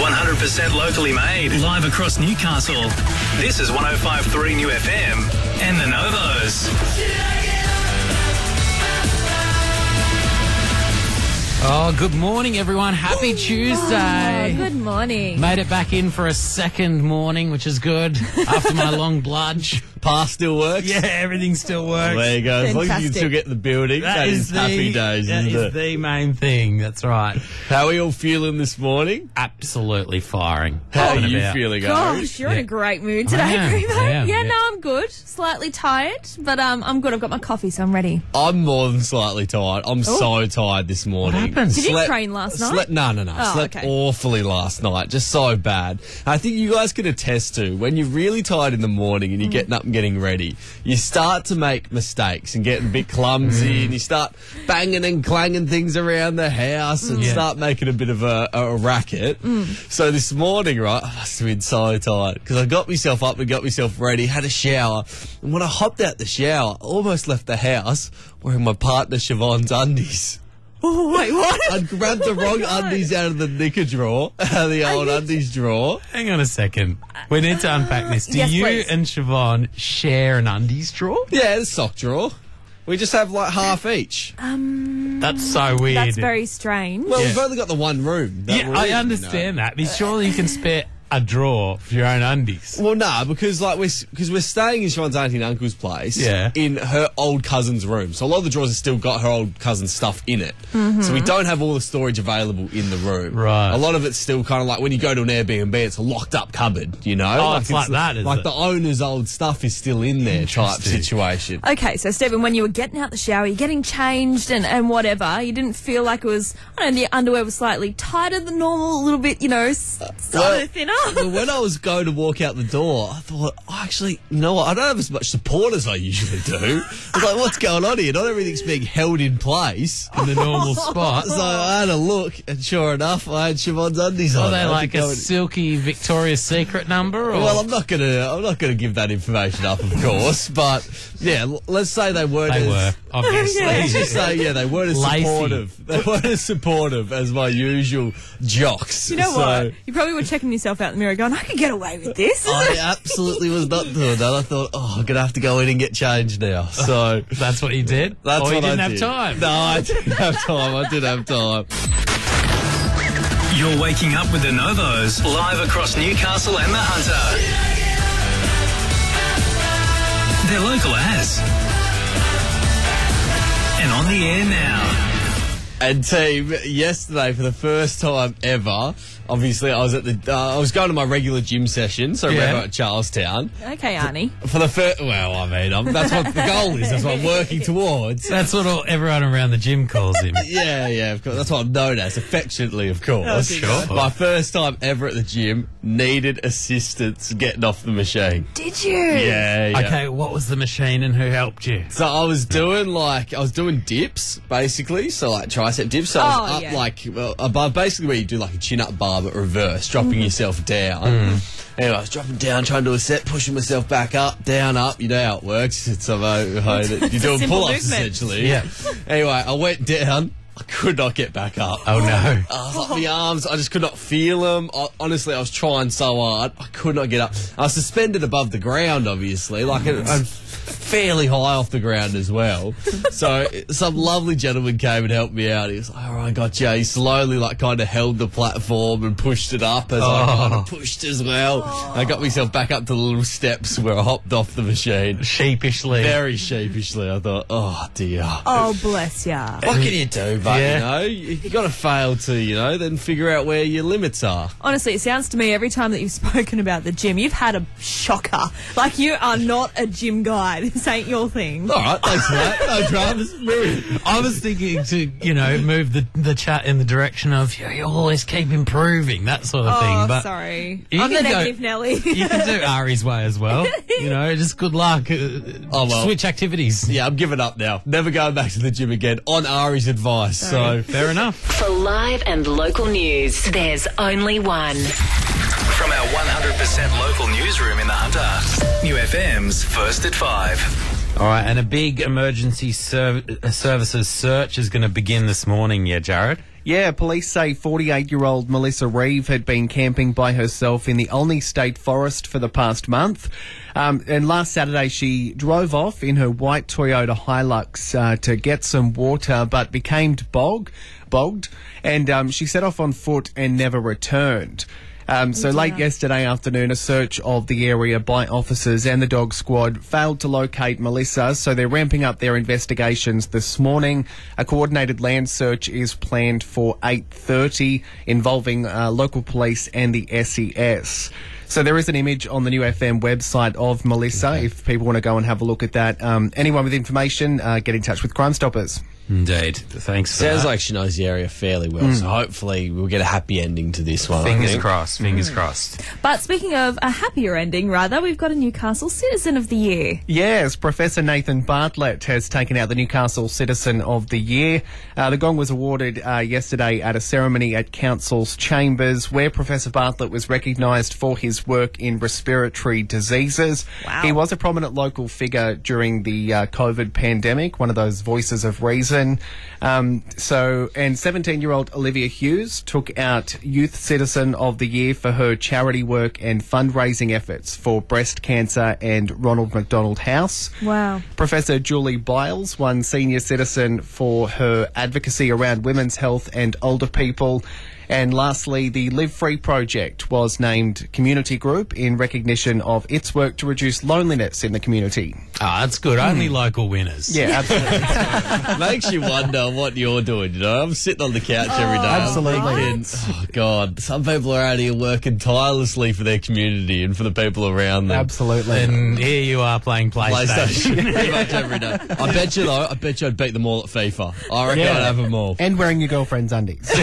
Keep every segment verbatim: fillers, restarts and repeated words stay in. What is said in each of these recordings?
one hundred percent locally made, live across Newcastle. This is one oh five point three New F M and the Novos. Oh, good morning, everyone. Happy Tuesday. Oh, good morning. Made it back in for a second morning, which is good, after my long bludge. Pass still works? Yeah, everything still works. Well, there you go. As long as you can Fantastic. still get in the building, that is, the, happy days, That isn't is it? the main thing. That's right. How are you all feeling this morning? Absolutely firing. How Up are and you about. feeling, Ari? Gosh, you're in Yeah. a great mood I today, am, Primo. I am, yeah, yeah. no, I'm good. Slightly tired, but um, I'm good. I've got my coffee, so I'm ready. I'm more than slightly tired. I'm so tired this morning. What happened? Did you train last night? Slept, no, no, no. Oh, slept okay. awfully last night. Just so bad. I think you guys can attest to when you're really tired in the morning and you're Mm. getting up and getting ready, you start to make mistakes and getting a bit clumsy and you start banging and clanging things around the house and Yeah. start making a bit of a, a, a racket. So this morning, right, I must have been so tired because I got myself up and got myself ready, had a shower, and when I hopped out the shower, I almost left the house wearing my partner Siobhan's undies. Oh, wait, what? I'd grabbed the wrong God. undies out of the knicker drawer, out of the old undies drawer. Hang on a second. We need to unpack this. Do Yes, you please. and Siobhan share an undies drawer? Yeah, the sock drawer. We just have like half each. That's so weird. That's very strange. Well, yeah. we've only got the one room. that Yeah, we're I in, you know. understand that. But surely you can spare a drawer for your own undies. Well, no, because like we're because we're staying in Siobhan's auntie and uncle's place. Yeah. In her old cousin's room, so a lot of the drawers have still got her old cousin's stuff in it. So we don't have all the storage available in the room. Right. A lot of it's still kind of like when you go to an Airbnb, it's a locked up cupboard. You know. Oh, it's like that, is Like it? the owner's old stuff is still in there, type Interesting. situation. Okay, so Stephen, when you were getting out the shower, you're getting changed and, and whatever, you didn't feel like it was, I don't know, the underwear was slightly tighter than normal, a little bit, you know, s- slightly thinner. Well, when I was going to walk out the door, I thought, oh, actually, you know what? I don't have as much support as I usually do. I was like, what's going on here? Not everything's being held in place. In the normal spot. So I had a look, and sure enough, I had Siobhan's undies on. Are they I had like to go a and- silky Victoria's Secret number? Or? Well, I'm not gonna, I'm not gonna give that information up, of course. But yeah, l- let's say they weren't. they as, were, obviously. Let's just say, yeah, they weren't as Lacy. supportive. They weren't as supportive as my usual jocks. You know so what? You probably were checking yourself out in the mirror going, I could get away with this. I absolutely was not doing that. I thought, oh, I'm gonna have to go in and get changed now. So That's what you did? that's or what you didn't I have did. time? No, I didn't have time. I did have time. You're waking up with the Novos, live across Newcastle and the Hunter. They're local as. And on the air now. And team, yesterday for the first time ever, obviously I was at the, uh, I was going to my regular gym session, so Yeah. we're at Charlestown. Okay, Arnie. For the first, well, I mean, I'm, that's what the goal is. That's what I'm working towards. That's what all, everyone around the gym calls him. Yeah, yeah, of course. That's what I'm known as, affectionately, of course. sure. My first time ever at the gym, needed assistance getting off the machine. Did you? Yeah, yeah. Okay, what was the machine and who helped you? So I was doing like I was doing dips basically, so like tricep dips. So I was Oh, up yeah. like well, above, basically where you do like a chin up bar but reverse, dropping Mm-hmm. yourself down. Anyway, I was dropping down, trying to do a set, pushing myself back up, down, up. You know how it works. It's a, uh, you're doing simple pull ups movement. essentially. Yeah. Anyway, I went down. I could not get back up. Oh, no. I was like, my arms, I just could not feel them. I, honestly, I was trying so hard. I could not get up. I was suspended above the ground, obviously, like I'm I'm fairly high off the ground as well. So some lovely gentleman came and helped me out. He was like, all right, gotcha. He slowly, like, kind of held the platform and pushed it up as I kind of pushed as well. I got myself back up to the little steps where I hopped off the machine. Sheepishly. Very sheepishly, I thought, oh, dear. Oh, bless ya. What can you do, but Yeah. you know, you, you got to fail to, you know, then figure out where your limits are. Honestly, it sounds to me every time that you've spoken about the gym, you've had a shocker. Like, you are not a gym guy. This ain't your thing. All right, thanks for that. No dramas. Move. I was thinking to, you know, move the, the chat in the direction of you, you always keep improving, that sort of Oh, thing. But sorry. you I'm the can go- negative Nelly. you can do Ari's way as well. You know, just good luck. Uh, Oh, well. Switch activities. Yeah, I'm giving up now. Never going back to the gym again on Ari's advice. So Fair enough. For live and local news, there's only one. From our one hundred percent local newsroom in the Hunter. New F M's First at Five. All right, and a big emergency serv- uh, services search is going to begin this morning, yeah, Jared? Yeah, police say forty-eight-year-old Melissa Reeve had been camping by herself in the Olney State Forest for the past month. Um, and last Saturday she drove off in her white Toyota Hilux uh, to get some water, but became bog, bogged, and um, she set off on foot and never returned. Um, so late yesterday afternoon, a search of the area by officers and the dog squad failed to locate Melissa, so they're ramping up their investigations this morning. A coordinated land search is planned for eight thirty, involving uh, local police and the S E S. So there is an image on the New F M website of Melissa, okay, if people want to go and have a look at that. Um, anyone with information, uh, get in touch with Crime Stoppers. Indeed. Thanks for Sounds that. like she knows the area fairly well, mm. so hopefully we'll get a happy ending to this one. Fingers crossed, fingers mm. crossed. But speaking of a happier ending, rather, we've got a Newcastle Citizen of the Year. Yes, Professor Nathan Bartlett has taken out the Newcastle Citizen of the Year. Uh, the gong was awarded uh, yesterday at a ceremony at Council's Chambers, where Professor Bartlett was recognised for his work in respiratory diseases. Wow. He was a prominent local figure during the uh, COVID pandemic, one of those voices of reason. Um, so, and seventeen-year-old Olivia Hughes took out Youth Citizen of the Year for her charity work and fundraising efforts for breast cancer and Ronald McDonald House. Wow. Professor Julie Biles won Senior Citizen for her advocacy around women's health and older people. And lastly, the Live Free Project was named Community Group in recognition of its work to reduce loneliness in the community. Ah, that's good. Only local winners. Yeah, absolutely. Makes you wonder what you're doing, you know? I'm sitting on the couch Oh, every day. I'm absolutely. thinking, oh, God, some people are out here working tirelessly for their community and for the people around them. Absolutely. And here you are playing PlayStation. PlayStation pretty much every day. I bet you, though, I bet you I'd beat them all at FIFA. I reckon Yeah. I'd have them all. And wearing your girlfriend's undies.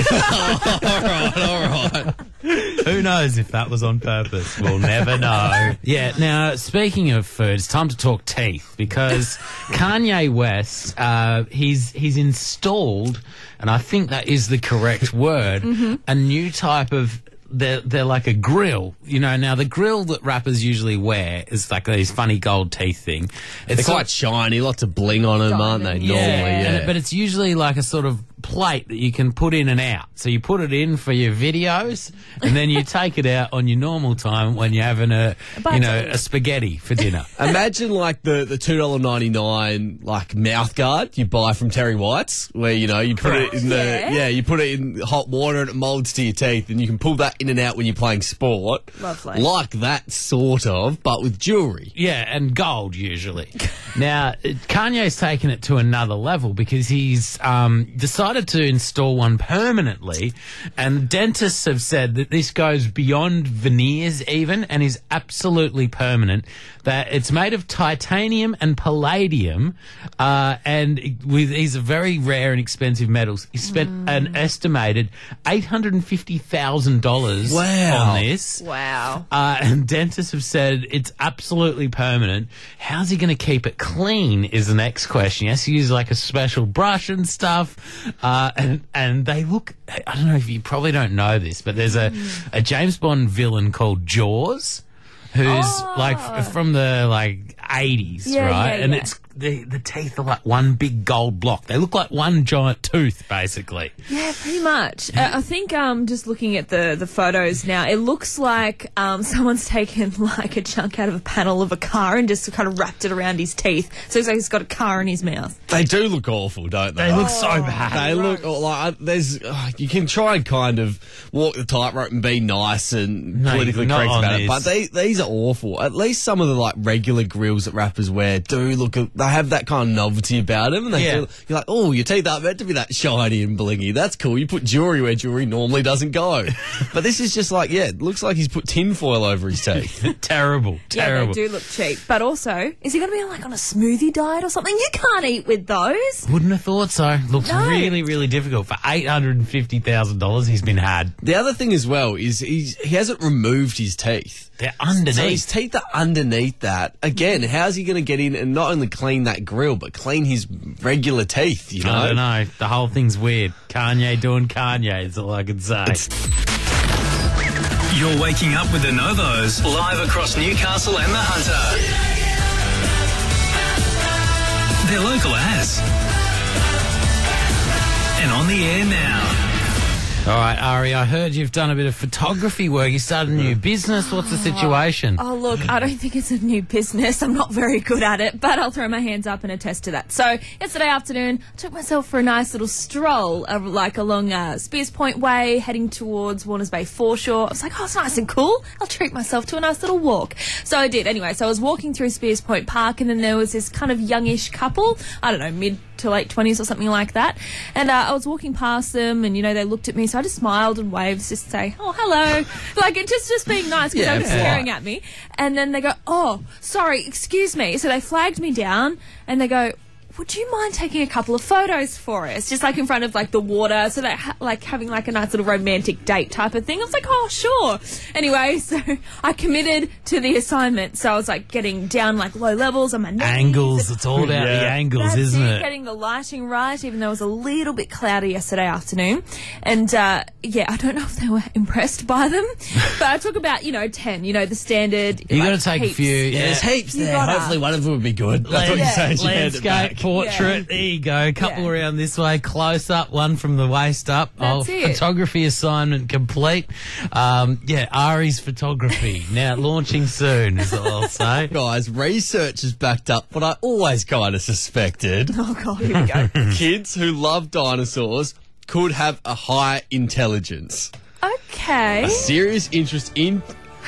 All right, all right. Who knows if that was on purpose? We'll never know. Yeah, now, speaking of food, it's time to talk teeth, because Kanye West, uh, he's he's installed, and I think that is the correct word, mm-hmm. a new type of... They're, they're like a grill, you know. Now, the grill that rappers usually wear is like these funny gold teeth thing. It's They're quite shiny, lots of bling on them, aren't they? Yeah. Normally, And yeah. it- but it's usually like a sort of plate that you can put in and out. So you put it in for your videos, and then you take it out on your normal time when you're having a, you know, a spaghetti for dinner. Imagine like the, the two dollars ninety-nine like mouth guard you buy from Terry White's, where, you know, you put it in the, Yeah. yeah, you put it in hot water and it moulds to your teeth, and you can pull that in and out when you're playing sport. Lovely. Like that sort of, but with jewellery. Yeah, and gold usually. Now, Kanye's taken it to another level because he's um, decided to install one permanently, and dentists have said that this goes beyond veneers even and is absolutely permanent, that it's made of titanium and palladium, uh, and with these are very rare and expensive metals. He spent mm. an estimated eight hundred fifty thousand dollars Wow. on this. Wow. Uh, and dentists have said it's absolutely permanent. How's he going to keep it clean is the next question. He has to use like a special brush and stuff. Uh, and, and they look, I don't know if you probably don't know this, but there's a, a James Bond villain called Jaws, who's Oh. like f- from the like eighties, Yeah, right? yeah, and yeah. it's the the teeth are like one big gold block. They look like one giant tooth, basically. Yeah, pretty much. Uh, I think um, just looking at the, the photos now, it looks like um, someone's taken like a chunk out of a panel of a car and just kind of wrapped it around his teeth. So it's like he's got a car in his mouth. They do look awful, don't they? They look so bad. They look like there's. Uh, you can try and kind of walk the tightrope and be nice and No, politically not correct on about this. it, but they, these are awful. At least some of the like regular grills that rappers wear do look. They have that kind of novelty about them, and they Yeah. feel, you're like, oh, your teeth aren't meant to be that shiny and blingy. That's cool. You put jewelry where jewelry normally doesn't go, but this is just like, yeah, it looks like he's put tinfoil over his teeth. terrible, terrible. Yeah, they do look cheap. But also, is he going to be like on a smoothie diet or something? You can't eat with those. Wouldn't have thought so. Looks No. really, really difficult. For eight hundred fifty thousand dollars he's been had. The other thing as well is he's, he hasn't removed his teeth. They're So his underneath. teeth are underneath that. Again, how's he going to get in and not only clean that grill, but clean his regular teeth, you know? I don't know. The whole thing's weird. Kanye doing Kanye is all I can say. You're waking up with the Novos, live across Newcastle and the Hunter. They're local as. And on the air now. All right, Ari, I heard you've done a bit of photography work. You started a new business. What's the situation? Oh, look, I don't think it's a new business. I'm not very good at it, but I'll throw my hands up and attest to that. So, yesterday afternoon, I took myself for a nice little stroll, uh, like along uh, Spears Point Way, heading towards Warners Bay foreshore. I was like, oh, it's nice and cool. I'll treat myself to a nice little walk. So I did. Anyway, so I was walking through Spears Point Park, and then there was this kind of youngish couple, I don't know, mid to late twenties or something like that. And uh, I was walking past them, and, you know, they looked at me, so I just smiled and waved just to say, oh, hello. Like, it just, just being nice, because Yeah, they were yeah. staring at me. And then they go, oh, sorry, excuse me. So they flagged me down, and they go, would you mind taking a couple of photos for us? Just like in front of like the water, so that ha- like having like a nice little romantic date type of thing. I was like, oh, sure. Anyway, so I committed to the assignment. So I was like getting down like low levels on my knees. Angles. It's all about Yeah. the angles, That's isn't it, it? getting the lighting right, even though it was a little bit cloudy yesterday afternoon. And, uh, yeah, I don't know if they were impressed by them, but I took about, you know, ten, you know, the standard. You like, got to take heaps. a few. Yeah, there's Yeah. heaps You there. gotta. Hopefully one of them would be good. That's what you Yeah. say as you hand it Landscape, back. portrait. Yeah. There you go. A couple Yeah. around this way, close up, one from the waist up. That's oh, it. photography assignment complete. Um, yeah, Ari's photography now launching soon, is all I'll say. Guys, research has backed up what I always kind of suspected. Oh, God, here we go. Kids who love dinosaurs could have a high intelligence. Okay. A serious interest in...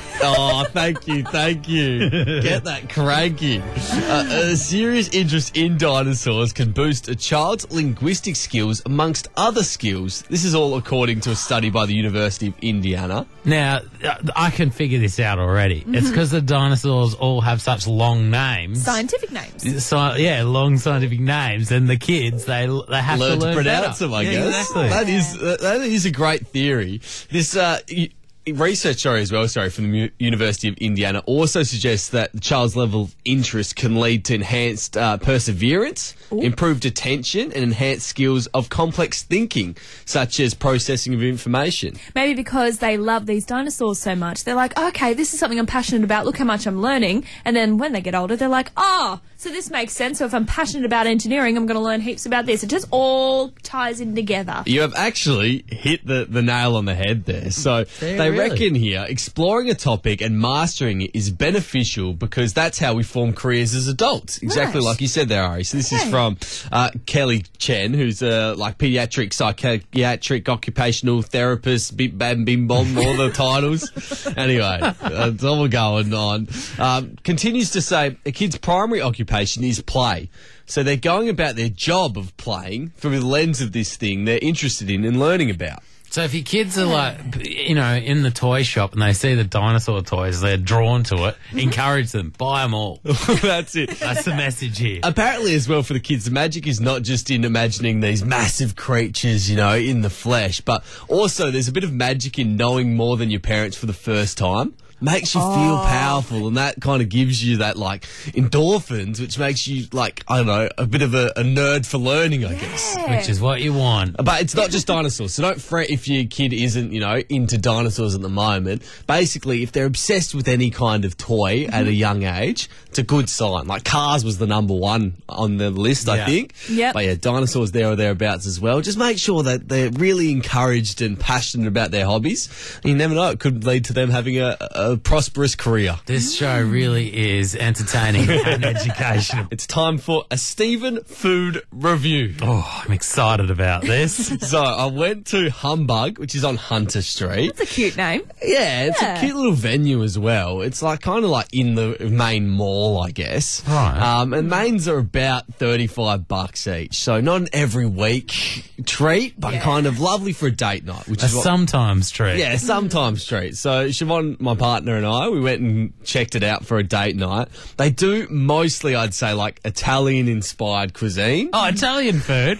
Oh, thank you, thank you. Get that cranky. Uh, a serious interest in dinosaurs can boost a child's linguistic skills amongst other skills. This is all according to a study by the University of Indiana. Now, uh, I can figure this out already. It's because the dinosaurs all have such long names. Scientific names. So, yeah, long scientific names, and the kids they they have Learn to learn to pronounce better. them, I Yeah, guess. Exactly. That is uh, that is a great theory. This uh, y- research, sorry, as well, sorry, from the Mu- University of Indiana also suggests that the child's level of interest can lead to enhanced uh, perseverance, improved attention, and enhanced skills of complex thinking, such as processing of information. Maybe because they love these dinosaurs so much, they're like, okay, this is something I'm passionate about. Look how much I'm learning. And then when they get older, they're like, oh, so this makes sense. So if I'm passionate about engineering, I'm going to learn heaps about this. It just all ties in together. You have actually hit the, the nail on the head there. So There, they really? reckon here exploring a topic and mastering it is beneficial because that's how we form careers as adults. Exactly Right. like you said there, Ari. So this is Okay. from uh, Kelly Chen, who's a like pediatric psychiatric occupational therapist, bim bam bim bom, all the titles. Anyway, that's all we're going on. Um, continues to say a kid's primary occupation is play. So they're going about their job of playing through the lens of this thing they're interested in and learning about. So if your kids are like, you know, in the toy shop and they see the dinosaur toys, they're drawn to it, encourage them, buy them all. That's it. That's the message here. Apparently, as well, for the kids, the magic is not just in imagining these massive creatures, you know, in the flesh, but also there's a bit of magic in knowing more than your parents for the first time. Makes you feel powerful, and that kind of gives you that, like, endorphins, which makes you, like, I don't know, a bit of a, a nerd for learning, I guess. Which is what you want. But it's not just dinosaurs, so don't fret if your kid isn't, you know, into dinosaurs at the moment. Basically, if they're obsessed with any kind of toy at a young age, it's a good sign. Like, cars was the number one on the list, I Yeah. think. Yep. But yeah, dinosaurs there or thereabouts as well. Just make sure that they're really encouraged and passionate about their hobbies. You never know, it could lead to them having a, a prosperous career. This show really is entertaining and educational. It's time for a Stephen Food Review. Oh, I'm excited about this. So I went to Humbug, which is on Hunter Street. It's a cute name. Yeah, it's Yeah. a cute little venue as well. It's like kind of like in the main mall, I guess. Right. Um, and mains are about thirty-five bucks each. So not an every week treat, but Yeah. kind of lovely for a date night, which A is what, sometimes treat. yeah, sometimes treat. So Siobhan, my partner, and I, we went and checked it out for a date night. They do mostly, I'd say, like Italian-inspired cuisine. Oh, Italian food.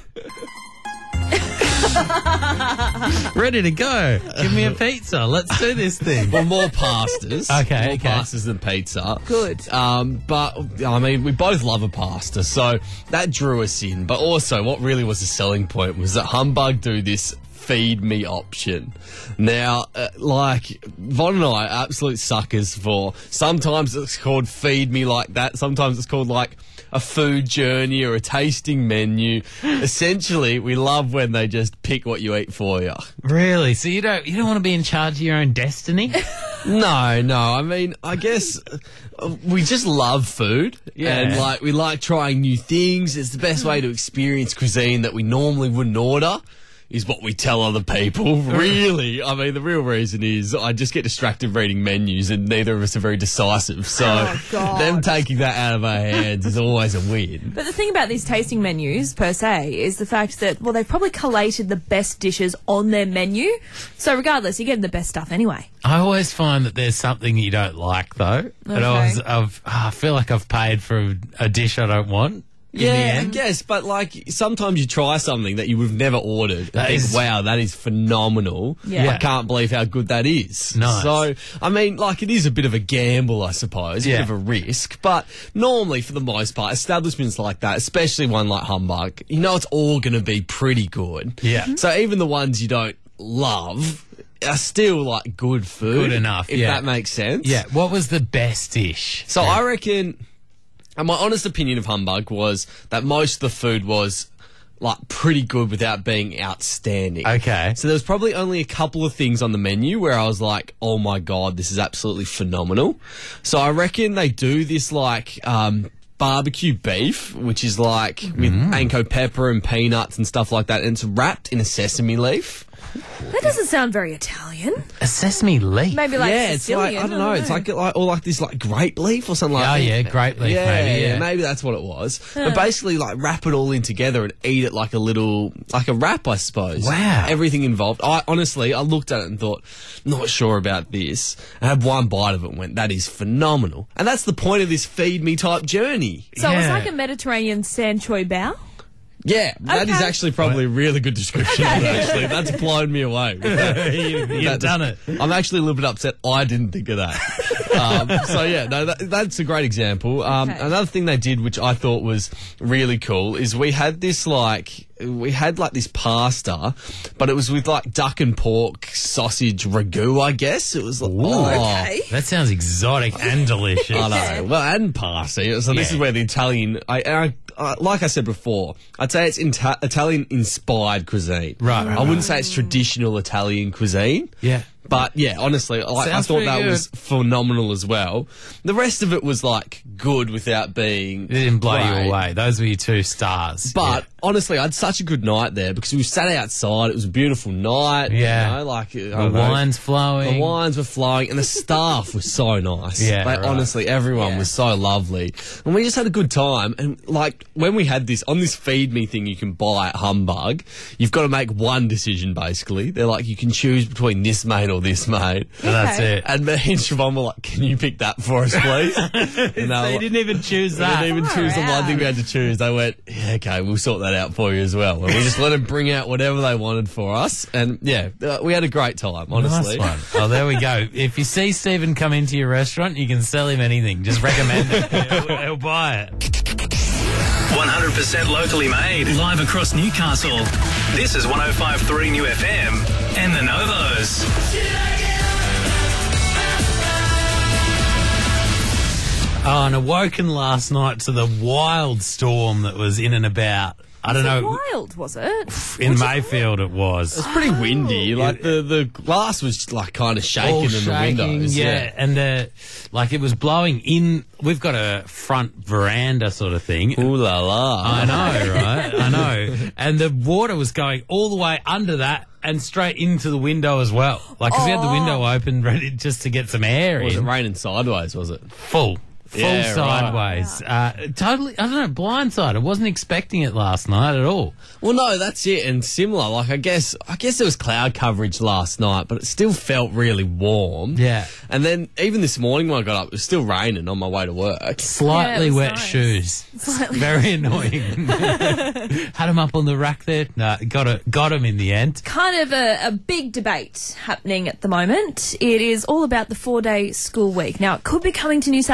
Ready to go. Give me a pizza. Let's do this thing. Well, more pastas. Okay, more okay. pastas than pizza. Good. Um, but I mean, we both love a pasta, so that drew us in. But also, what really was the selling point was that Humbug do this feed me option. Now, uh, like, Von and I are absolute suckers for, sometimes it's called feed me like that, sometimes it's called like a food journey or a tasting menu. Essentially, we love when they just pick what you eat for you. Really? So you don't you don't want to be in charge of your own destiny? No, no. I mean, I guess uh, we just love food. Yeah. And, like, we like trying new things. It's the best way to experience cuisine that we normally wouldn't order. Is what we tell other people. Really, I mean, the real reason is I just get distracted reading menus, and neither of us are very decisive. So Oh, God. them taking that out of our hands is always a win. But the thing about these tasting menus, per se, is the fact that, well, they've probably collated the best dishes on their menu. So regardless, you're getting the best stuff anyway. I always find that there's something you don't like, though. And I, Okay. always, I've, oh, I feel like I've paid for a, a dish I don't want. In the Yeah, I end. guess, but like sometimes you try something that you would have never ordered and That think, is- wow, that is phenomenal. Yeah. I can't believe how good that is. Nice. So, I mean, like it is a bit of a gamble, I suppose, a Yeah. bit of a risk, but normally for the most part, establishments like that, especially one like Humbug, you know it's all going to be pretty good. Yeah. So even the ones you don't love are still like good food. Good enough, if yeah. that makes sense. Yeah, what was the best dish? So I reckon, and my honest opinion of Humbug was that most of the food was like pretty good without being outstanding. Okay. So there was probably only a couple of things on the menu where I was like, oh my God, this is absolutely phenomenal. So I reckon they do this like, um, barbecue beef, which is like with Anko pepper and peanuts and stuff like that, and it's wrapped in a sesame leaf. That doesn't sound very Italian. A sesame leaf. Maybe like yeah, it's like Sicilian. I don't know, it's like like or like this like grape leaf or something like Oh, that. yeah, grape leaf, yeah, maybe, yeah. maybe that's what it was. But basically, like wrap it all in together and eat it like a little like a wrap, I suppose. Wow. everything involved. I honestly, I looked at it and thought, not sure about this. I had one bite of it and went, that is phenomenal. And that's the point of this feed me type journey. So it was Yeah. like a Mediterranean sand choy bao. Yeah, that is Okay. actually probably a really good description. of it, Actually, that's blown me away. you, you've That- done it. I'm actually a little bit upset I didn't think of that. um, so yeah, no, that, that's a great example. Um, Okay. Another thing they did, which I thought was really cool, is we had this like we had like this pasta, but it was with like duck and pork sausage ragu. I guess it was. Like, oh, Okay. That sounds exotic and delicious. I know. Well, and parsley. So this Yeah. is where the Italian. I, I, I like I said before, I'd say it's Ita- Italian inspired cuisine. Right, right, I wouldn't say it's traditional Italian cuisine. Yeah. But yeah, honestly, like, I Sounds thought pretty that good. was phenomenal as well. The rest of it was like good without being. It didn't blow great. you away. Those were your two stars. But honestly, I had such a good night there because we sat outside. It was a beautiful night. Yeah. You know, like I yeah. don't the know. wine's flowing. The wines were flowing and the staff was so nice. Yeah, Like, right. honestly, everyone Yeah. was so lovely. And we just had a good time. And like when we had this, on this feed me thing you can buy at Humbug, you've got to make one decision basically. They're like, you can choose between this mate or this mate. And that's Okay. it. And me and Siobhan were like, can you pick that for us, please? and they, were They like- didn't even choose they that. didn't even Far choose the one out. thing we had to choose. They went, yeah, okay, we'll sort that out for you as well. And we just let them bring out whatever they wanted for us. And yeah, uh, we had a great time, honestly. Nice one. Oh, there we go. If you see Stephen come into your restaurant, you can sell him anything. Just recommend it. He'll, he'll buy it. one hundred percent locally made, live across Newcastle. This is one oh five point three New F M and the Novos. Oh, and awoken last night to the wild storm that was in and about. I don't know. Wild, was it? In Mayfield, it was. It's pretty windy. Like the, the glass was like kind of shaking All in the shaking, windows. yeah, and uh, like it was blowing in. We've got a front veranda sort of thing. Ooh la la. I know, right? I know. And the water was going all the way under that and straight into the window as well. Like, 'cause we had the window open ready just to get some air Was it in. raining sideways, was it? Full. Full Yeah, right. sideways. Uh, totally, I don't know, blindsided. I wasn't expecting it last night at all. Well, no, that's it. And similar, like I guess, I guess there was cloud coverage last night, but it still felt really warm. Yeah. And then even this morning when I got up, it was still raining on my way to work. Slightly was wet nice. shoes. Slightly- Very annoying. Had him up on the rack there. No, got it. Got him in the end. Kind of a, a big debate happening at the moment. It is all about the four-day school week. Now, it could be coming to New South Wales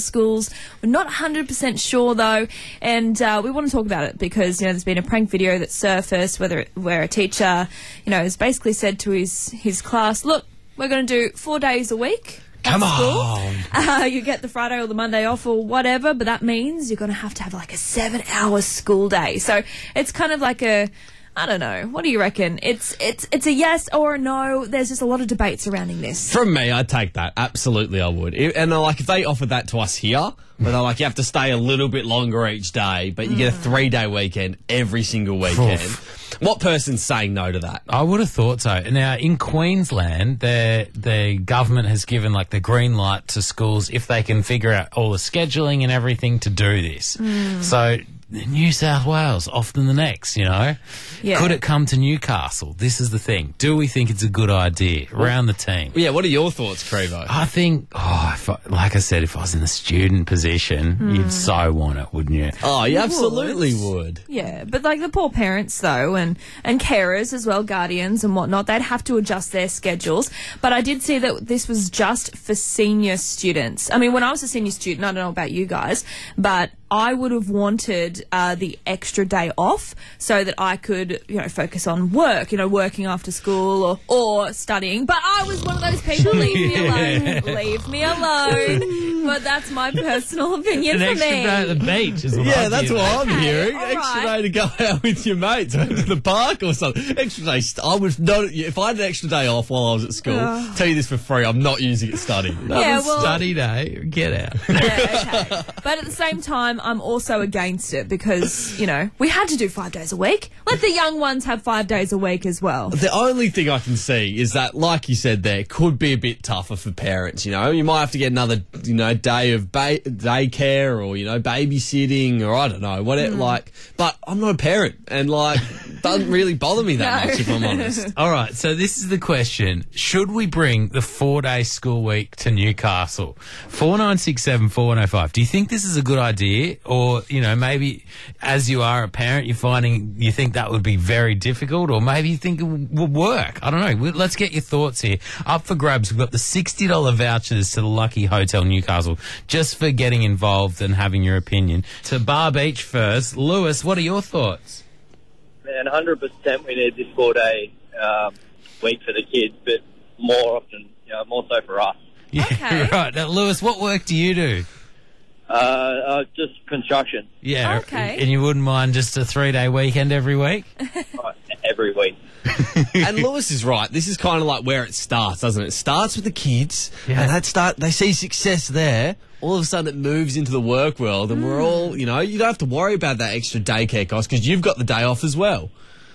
schools. We're not one hundred percent sure, though, and uh, we want to talk about it because, you know, there's been a prank video that surfaced whether, where a teacher, you know, has basically said to his, his class, look, we're going to do four days a week. Come at school. on. Uh, you get the Friday or the Monday off or whatever, but that means you're going to have to have like a seven-hour school day. So it's kind of like a, I don't know. What do you reckon? It's it's it's a yes or a no. There's just a lot of debate surrounding this. From me, I'd take that. Absolutely, I would. If- And uh, like, if they offered that to us here, where they're like, you have to stay a little bit longer each day, but you get a three-day weekend every single weekend. What person's saying no to that? I would have thought so. Now, in Queensland, the the government has given like the green light to schools if they can figure out all the scheduling and everything to do this. So New South Wales, often the next, you know. Yeah. Could it come to Newcastle? This is the thing. Do we think it's a good idea around the team? Yeah, what are your thoughts, Crevo? I think, oh, if I, like I said, if I was in the student position, you'd so want it, wouldn't you? Oh, you You absolutely would. Yeah, but like the poor parents though, and and carers as well, guardians and whatnot, they'd have to adjust their schedules. But I did see that this was just for senior students. I mean, when I was a senior student, I don't know about you guys, but I would have wanted uh, the extra day off so that I could, you know, focus on work, you know, working after school or, or studying. But I was one of those people, leave me alone, leave me alone. But that's my personal opinion An for extra me. day at the beach is what Yeah, I'm that's hearing. what I'm Okay, hearing. all Extra right. day to go out with your mates, to the park or something. Extra day. St- I would not. If I had an extra day off while I was at school, Oh. tell you this for free, I'm not using it studying. Yeah, well, Study day, get out. yeah, okay. But at the same time, I'm also against it because, you know, we had to do five days a week. Let the young ones have five days a week as well. The only thing I can see is that, like you said there, it could be a bit tougher for parents, you know. You might have to get another, you know, day of ba- daycare or, you know, babysitting or I don't know, whatever, like, but I'm not a parent and, like, doesn't really bother me that No. much, if I'm honest. All right, so this is the question. Should we bring the four-day school week to Newcastle? four nine six seven, four one oh five. Do you think this is a good idea? Or, you know, maybe as you are a parent, you're finding, you think that would be very difficult? Or maybe you think it would work? I don't know. We- Let's get your thoughts here. Up for grabs, we've got the sixty dollars vouchers to the Lucky Hotel Newcastle just for getting involved and having your opinion. To Bar Beach first. Lewis, what are your thoughts? Man, one hundred percent we need this four-day um, week for the kids, but more often, you know, more so for us. Yeah, Okay. right. Now, Lewis, what work do you do? Uh, uh, just construction Yeah. Okay. And you wouldn't mind just a three-day weekend every week? uh, every week. And Lewis is right. This is kind of like where it starts, doesn't it? It starts with the kids, Yeah. and that start they see success there. All of a sudden, it moves into the work world, and we're all, you know, you don't have to worry about that extra daycare cost because you've got the day off as well.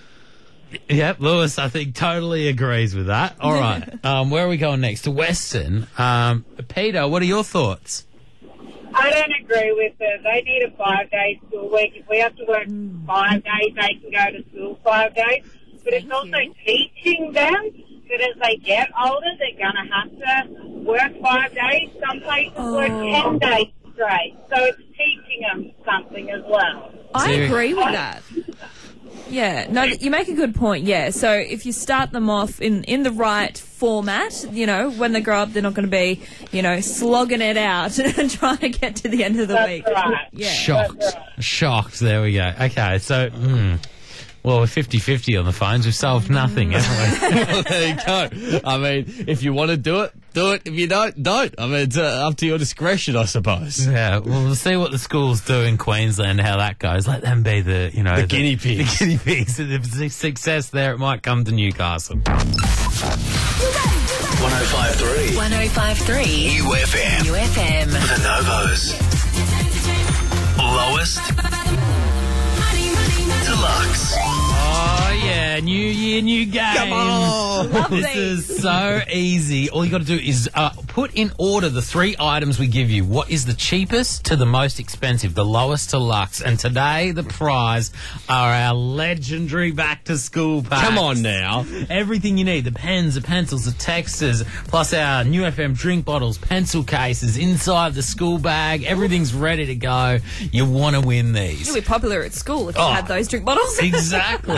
Yep, Lewis, I think, totally agrees with that. All right. Um, where are we going next? To Western. Um, Peter, what are your thoughts? I don't agree with it. They need a five-day school week. If we have to work five days, they can go to school five days. But it's also teaching them that as they get older, they're going to have to work five days. Some places work ten days straight. So it's teaching them something as well. I So- agree with that. Yeah, no, you make a good point. Yeah, so if you start them off in, in the right format, you know, when they grow up, they're not going to be, you know, slogging it out and trying to get to the end of the That's week. right. Yeah. Shocked. Shocked. There we go. Okay, so, mm, well, we're fifty-fifty on the phones. We've solved nothing, haven't we? Well, there you go. I mean, if you want to do it, do it. If you don't, don't. I mean, it's uh, up to your discretion, I suppose. Yeah, well, we'll see what the schools do in Queensland, how that goes. Let them be the, you know... The guinea pigs. The guinea pigs. If there's success there, it might come to Newcastle. one oh five three one oh five three U F M. U F M. The Novos. Lowest. Deluxe. Oh, yeah. New year, new game. Come on. This is so easy. All you got to do is uh, put in order the three items we give you. What is the cheapest to the most expensive, the lowest to lux? And today, the prize are our legendary back-to-school packs. Come on now. Everything you need, the pens, the pencils, the texters, plus our New F M drink bottles, pencil cases, inside the school bag. Everything's ready to go. You want to win these. You'll be popular at school if you Oh. had those drink bottles. Exactly. Yeah, you're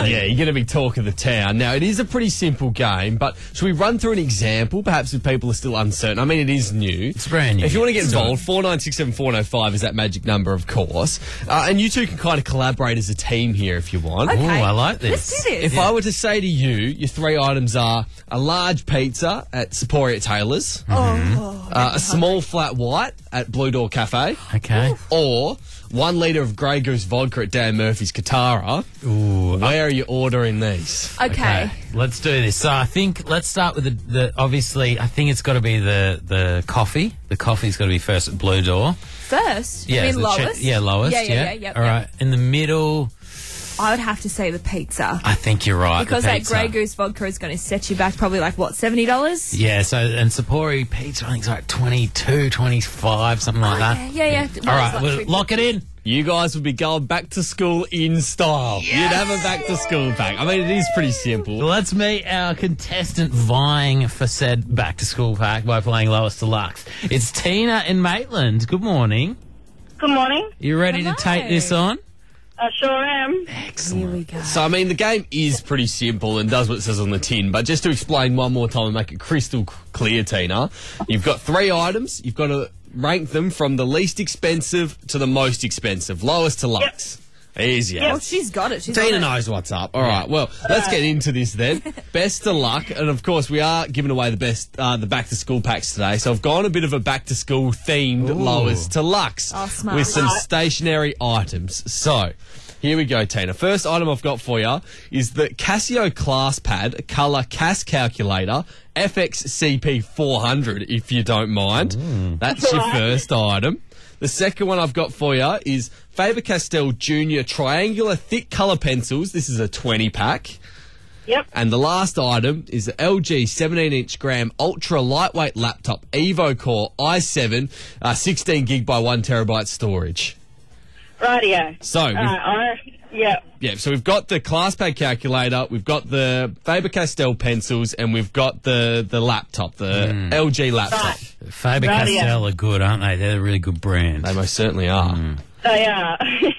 to be talk of the town. Now, it is a pretty simple game, but should we run through an example, perhaps if people are still uncertain? I mean, it is new. It's brand new. If you want to get involved, four nine six seven four oh five is that magic number, of course. Uh, and you two can kind of collaborate as a team here if you want. Okay. Ooh, I like this. Let's do this. If I were to say to you, your three items are a large pizza at Saporia Taylor's, Oh, uh, a small flat white at Blue Door Cafe, Okay. or one litre of Grey Goose vodka at Dan Murphy's Katara. Ooh. Where are you ordering these? okay. Let's do this. So I think let's start with the, the obviously I think it's got to be the the coffee. The coffee's got to be first at Blue Door. First, Yeah, you mean the chi- lowest? yeah, lowest. Yeah, Yeah, yeah, yeah. yeah, All yeah. right. In the middle, I would have to say the pizza. I think you're right. Because the that pizza. Grey Goose vodka is going to set you back probably like, what, seventy dollars? Yeah. So and Sapporo pizza, I think it's like twenty-two, twenty-five, something like that. Yeah, yeah. All right. Well, lock it in. You guys would be going back to school in style. You'd have a back to school pack. I mean, it is pretty simple. Well, let's meet our contestant vying for said back to school pack by playing lowest deluxe. It's Tina in Maitland. Good morning. Good morning. You ready Hello. to take this on? I sure am. Excellent. Here we go. So, I mean, the game is pretty simple and does what it says on the tin. But just to explain one more time and make it crystal c- clear, Tina, you've got three items. You've got to rank them from the least expensive to the most expensive, lowest to lowest. Easy. Well, she's got it. She's Tina on it. knows what's up. All right. Well, let's get into this then. Best of luck, and of course, we are giving away the best, uh, the back to school packs today. So I've gone a bit of a back to school themed lowest to lux Oh, smart. with some Right. stationary items. So. Here we go, Tina. First item I've got for you is the Casio ClassPad Colour C A S Calculator F X C P four hundred, if you don't mind. That's your first item. The second one I've got for you is Faber-Castell Junior Triangular Thick Colour Pencils. This is a twenty pack. Yep. And the last item is the L G seventeen inch gram ultra lightweight laptop Evo Core i seven, uh, sixteen gig by one terabyte storage. Rightio. So, Uh, we've- I, yeah. Yeah, so we've got the ClassPad calculator, we've got the Faber-Castell pencils, and we've got the, the laptop, the L G laptop. Right. Faber Castell are good, aren't they? They're a really good brand. They most certainly are. They are.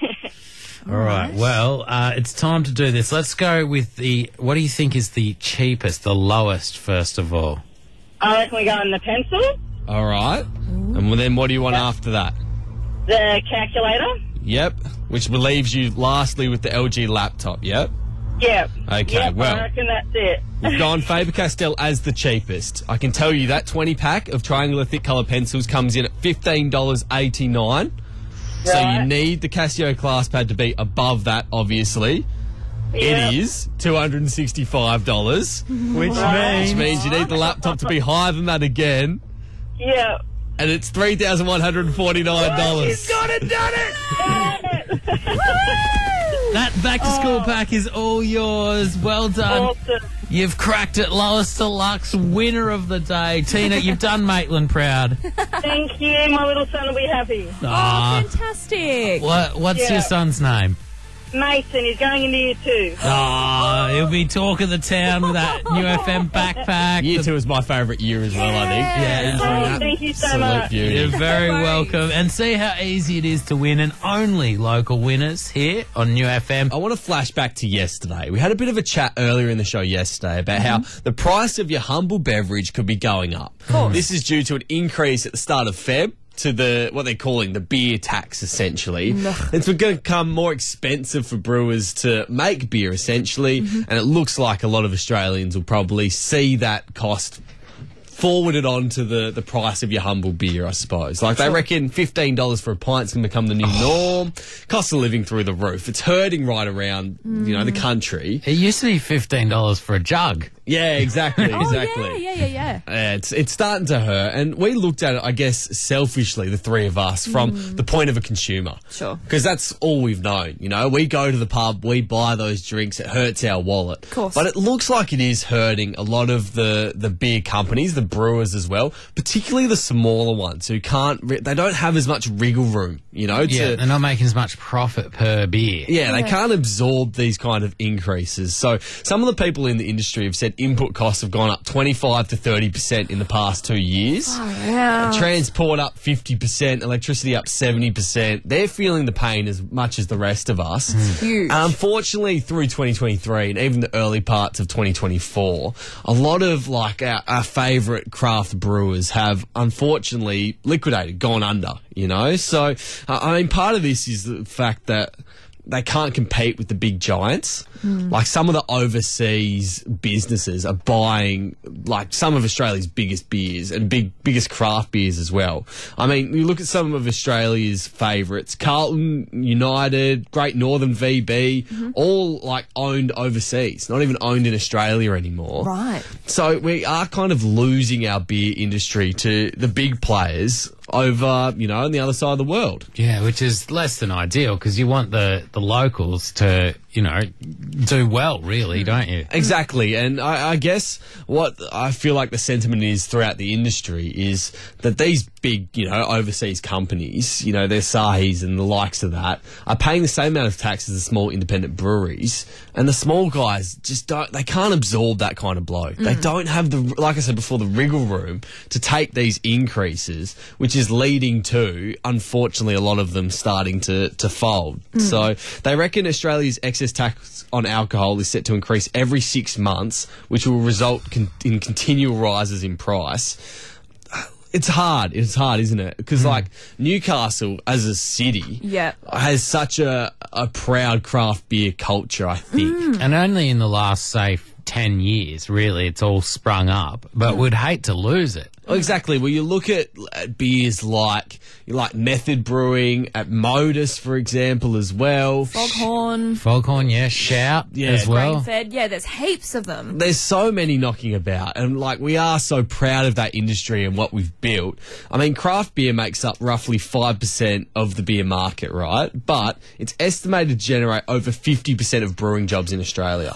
All right. Well, uh, it's time to do this. Let's go with the. What do you think is the cheapest, the lowest, first of all? I reckon we go in the pencil, All right. And then what do you want after that? the calculator. Yep. Which leaves you lastly with the L G laptop, yep? Yep. Okay, Yep, well. I reckon that's it. We've gone Faber-Castell as the cheapest. I can tell you that twenty pack of triangular thick colour pencils comes in at fifteen dollars eighty-nine. So you Right. need the Casio ClassPad to be above that, obviously. Yep. It is two hundred sixty-five dollars, which Right. means, means you need the laptop to be higher than that again, Yep. and it's three thousand one hundred forty-nine dollars. Got it, done it! Done it! That back to school pack is all yours. Well done. Awesome. You've cracked it. Lowest deluxe winner of the day. Tina, you've done Maitland proud. Thank you. My little son will be happy. Ah, Fantastic. what, what's Yeah. your son's name? Mason, he's going into year two. Oh, he'll be talk of the town with that new F M backpack. Year two is my favourite year as well, I think. Yeah, it's Oh, an thank you so absolute much. beauty. You're very worries. welcome. And see how easy it is to win, and only local winners here on New F M. I want to flash back to yesterday. We had a bit of a chat earlier in the show yesterday about how the price of your humble beverage could be going up. This is due to an increase at the start of Feb to the what they're calling the beer tax, essentially. It's going to become more expensive for brewers to make beer, essentially, and it looks like a lot of Australians will probably see that cost forwarded on to the, the price of your humble beer, I suppose. Like, they reckon fifteen dollars for a pint's going to become the new norm. Cost of living through the roof. It's hurting right around, you know, the country. It used to be fifteen dollars for a jug. Yeah, exactly, Oh, exactly. yeah, yeah, yeah, yeah. Uh, it's it's starting to hurt, and we looked at it, I guess, selfishly, the three of us, from the point of a consumer. Sure. Because that's all we've known. You know, we go to the pub, we buy those drinks, it hurts our wallet. Of course. But it looks like it is hurting a lot of the the beer companies, the brewers as well, particularly the smaller ones who can't, ri- they don't have as much wriggle room. You know, to, Yeah, they're not making as much profit per beer. yeah, they can't absorb these kind of increases. So some of the people in the industry have said input costs have gone up twenty-five to thirty percent in the past two years. Oh, yeah. Transport up fifty percent, electricity up seventy percent. They're feeling the pain as much as the rest of us. Huge. Unfortunately, through twenty twenty-three and even the early parts of twenty twenty-four, a lot of like our, our favourite craft brewers have unfortunately liquidated, gone under, you know? So, uh, I mean, part of this is the fact that they can't compete with the big giants. Mm. Like some of the overseas businesses are buying like some of Australia's biggest beers and big biggest craft beers as well. I mean, you look at some of Australia's favourites, Carlton, United, Great Northern V B, mm-hmm. all like owned overseas, not even owned in Australia anymore. Right. So we are kind of losing our beer industry to the big players over, you know, on the other side of the world. Yeah, which is less than ideal because you want the, the locals to, you know, do well, really, don't you? Exactly. And I, I guess what I feel like the sentiment is throughout the industry is that these big, you know, overseas companies, you know, their Sahis and the likes of that, are paying the same amount of tax as the small independent breweries. And the small guys just don't, they can't absorb that kind of blow. Mm. They don't have the, like I said before, the wriggle room to take these increases, which is leading to, unfortunately, a lot of them starting to, to fold. Mm. So they reckon Australia's excess tax on alcohol is set to increase every six months, which will result con- in continual rises in price. It's hard. It's hard, isn't it? Because, mm. like, Newcastle as a city yep. has such a, a proud craft beer culture, I think. Mm. And only in the last, say, ten years, really, it's all sprung up. But we'd hate to lose it. Oh, exactly. Well, you look at, at beers like like Method Brewing, at Modus, for example, as well. Foghorn. Foghorn, yeah. Shout yeah. as well. Grain-fed. Yeah, there's heaps of them. There's so many knocking about. And, like, we are so proud of that industry and what we've built. I mean, craft beer makes up roughly five percent of the beer market, right? But it's estimated to generate over fifty percent of brewing jobs in Australia.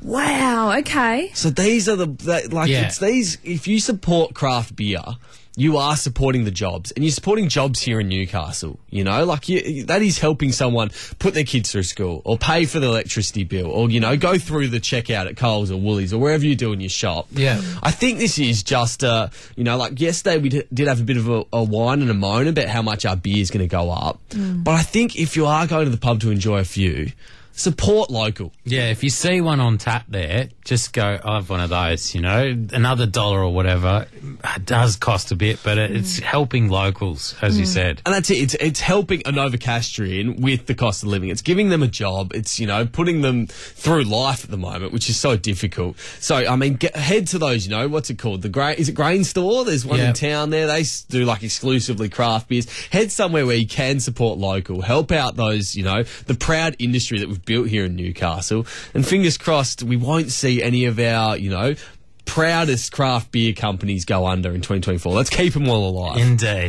Wow, okay. So these are the, the like, yeah. it's these, if you support craft beer, you are supporting the jobs, and you're supporting jobs here in Newcastle, you know, like you, that is helping someone put their kids through school or pay for the electricity bill or, you know, go through the checkout at Coles or Woolies or wherever you do in your shop. Yeah. I think this is just, uh, you know, like yesterday we d- did have a bit of a, a whine and a moan about how much our beer is going to go up. Mm. But I think if you are going to the pub to enjoy a few, support local. Yeah, if you see one on tap there, just go, I have one of those, you know, another dollar or whatever. It does cost a bit, but it's mm. helping locals, as mm. you said. And that's it. It's, it's helping a Novocastrian with the cost of living. It's giving them a job. It's, you know, putting them through life at the moment, which is so difficult. So, I mean, get, head to those, you know, what's it called? The grain, is it Grain Store? There's one yep. in town there. They do, like, exclusively craft beers. Head somewhere where you can support local. Help out those, you know, the proud industry that we've built here in Newcastle, and fingers crossed we won't see any of our, you know, proudest craft beer companies go under in twenty twenty-four. Let's keep them all alive. Indeed.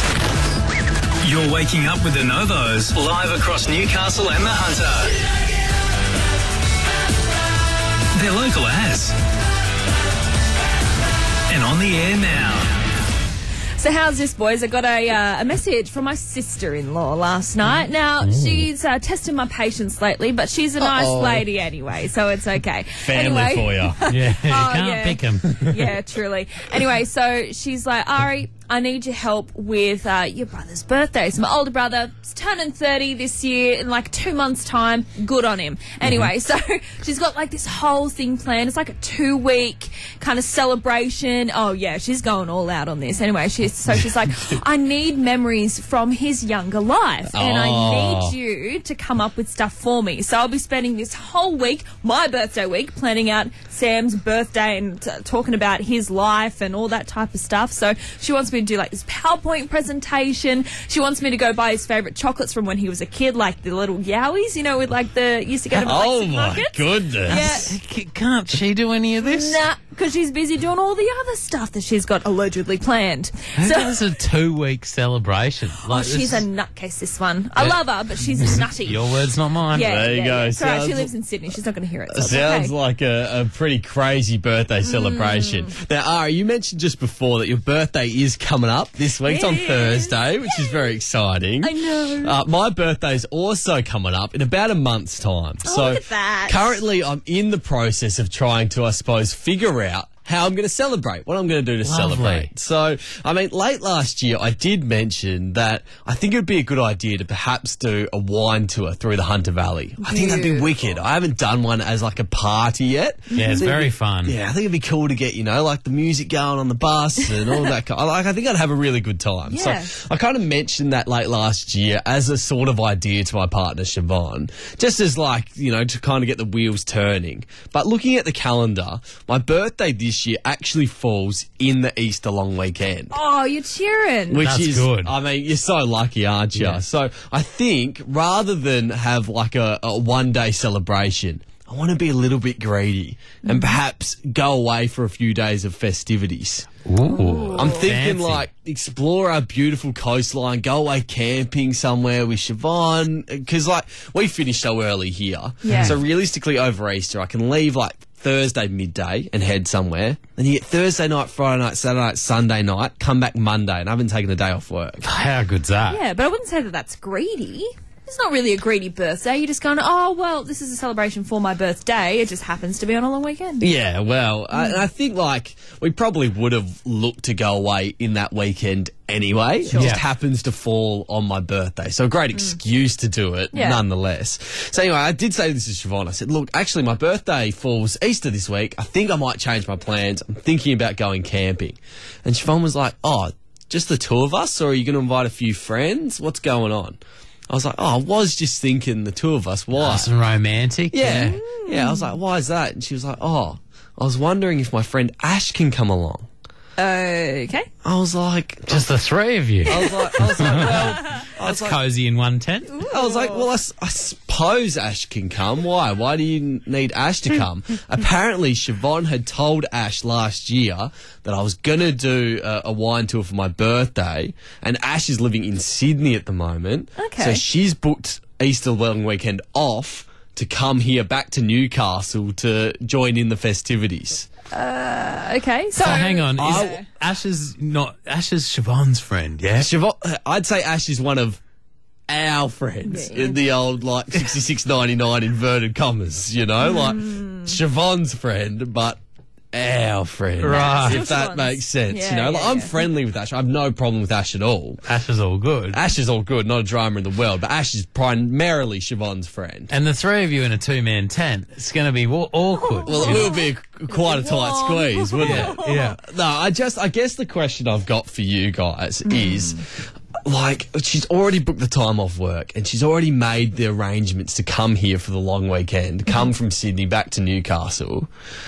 You're waking up with the Novos, live across Newcastle and the Hunter. They're local as, and on the air now. So how's this, boys? I got a uh, a message from my sister-in-law last night. Now, Ooh. she's uh, tested my patience lately, but she's a nice Uh-oh. lady anyway, so it's okay. Family anyway, for you. Yeah, you Oh, can't yeah. pick them. Yeah, truly. Anyway, so she's like, Ari, I need your help with uh, your brother's birthday. So my older brother is turning thirty this year in like two months' time. Good on him. Anyway, mm-hmm. so she's got like this whole thing planned. It's like a two-week kind of celebration. Oh, yeah, she's going all out on this. Anyway, she's so she's like, I need memories from his younger life, and Oh. I need you to come up with stuff for me. So I'll be spending this whole week, my birthday week, planning out Sam's birthday and t- talking about his life and all that type of stuff. So she wants me to do like this PowerPoint presentation. She wants me to go buy his favourite chocolates from when he was a kid, like the little Yowies, you know, with like the used to get them at Oh like my supermarkets. goodness. Yeah. C- Can't she do any of this? Nah, because she's busy doing all the other stuff that she's got allegedly planned. Who So, does a two-week celebration? oh, Like, she's this- a nutcase, this one. I Yeah. love her, but she's nutty. Your words, not mine. Yeah, There you yeah, go. yeah. It's all right, she Sounds- lives in Sydney. She's not going to hear it. So it's Sounds okay. like a, a pretty crazy birthday celebration. Now, Ari, you mentioned just before that your birthday is coming coming up this week. It's on It is. Thursday, which is very exciting. I know. Uh, my birthday is also coming up in about a month's time. Oh, so look at that. currently I'm in the process of trying to, I suppose, figure out how I'm going to celebrate, what I'm going to do to Lovely. celebrate. So, I mean, late last year I did mention that I think it would be a good idea to perhaps do a wine tour through the Hunter Valley. I think that'd be Beautiful. wicked. I haven't done one as like a party yet. Yeah, it's I think very it'd- fun. Yeah, I think it'd be cool to get, you know, like the music going on the bus and all that. kind Like, I think I'd have a really good time. Yeah. So I kind of mentioned that late last year as a sort of idea to my partner, Siobhan, just as like, you know, to kind of get the wheels turning. But looking at the calendar, my birthday this year actually falls in the Easter long weekend. Oh, you're cheering. Which That's is, good. I mean, you're so lucky, aren't you? Yeah. So I think rather than have like a, a one day celebration, I want to be a little bit greedy and perhaps go away for a few days of festivities. Ooh, I'm thinking fancy. like explore our beautiful coastline, go away camping somewhere with Siobhan, because like we finished so early here. Yeah. So realistically over Easter, I can leave like Thursday midday and head somewhere. Then you get Thursday night, Friday night, Saturday night, Sunday night, come back Monday, and I haven't taken a day off work. How good's that? Yeah, but I wouldn't say that that's greedy. It's not really a greedy birthday. You're just going, oh, well, this is a celebration for my birthday. It just happens to be on a long weekend. Yeah, well, I, and I think like we probably would have looked to go away in that weekend anyway. It just Yeah. happens to fall on my birthday, so a great excuse to do it, Yeah. nonetheless. So anyway, I did say this to Siobhan. I said, "Look, actually, my birthday falls Easter this week. I think I might change my plans. I'm thinking about going camping." And Siobhan was like, "Oh, just the two of us, or are you going to invite a few friends? What's going on?" I was like, "Oh, I was just thinking the two of us. Why?" Nice and romantic. Yeah. Yeah, I was like, "Why is that?" And she was like, "Oh, I was wondering if my friend Ash can come along." Okay. I was like, Just the three of you. I was like, I was like, well, I was That's like, cozy in one tent. I was like, well, I, s- I suppose Ash can come. Why? Why do you need Ash to come? Apparently, Siobhan had told Ash last year that I was going to do a, a wine tour for my birthday, and Ash is living in Sydney at the moment. Okay. So she's booked Easter long weekend off to come here back to Newcastle to join in the festivities. Okay. So, So hang on, is I- Ash is not Ash is Siobhan's friend, yeah? Siobhan, I'd say Ash is one of our friends Yeah. in the old like sixty-six ninety-nine inverted commas, you know, like Hmm. Siobhan's friend, but our friend, Right. if that Siobhan's. makes sense. Yeah, you know, like, yeah, I'm yeah. friendly with Ash. I have no problem with Ash at all. Ash is all good. Ash is all good, not a drama in the world, but Ash is primarily Siobhan's friend. And the three of you in a two-man tent, it's going to be wa- awkward. Well, it will be a, quite a tight Whoa. squeeze, wouldn't it? yeah. No, I just, I guess the question I've got for you guys is, like, she's already booked the time off work and she's already made the arrangements to come here for the long weekend, come from Sydney back to Newcastle.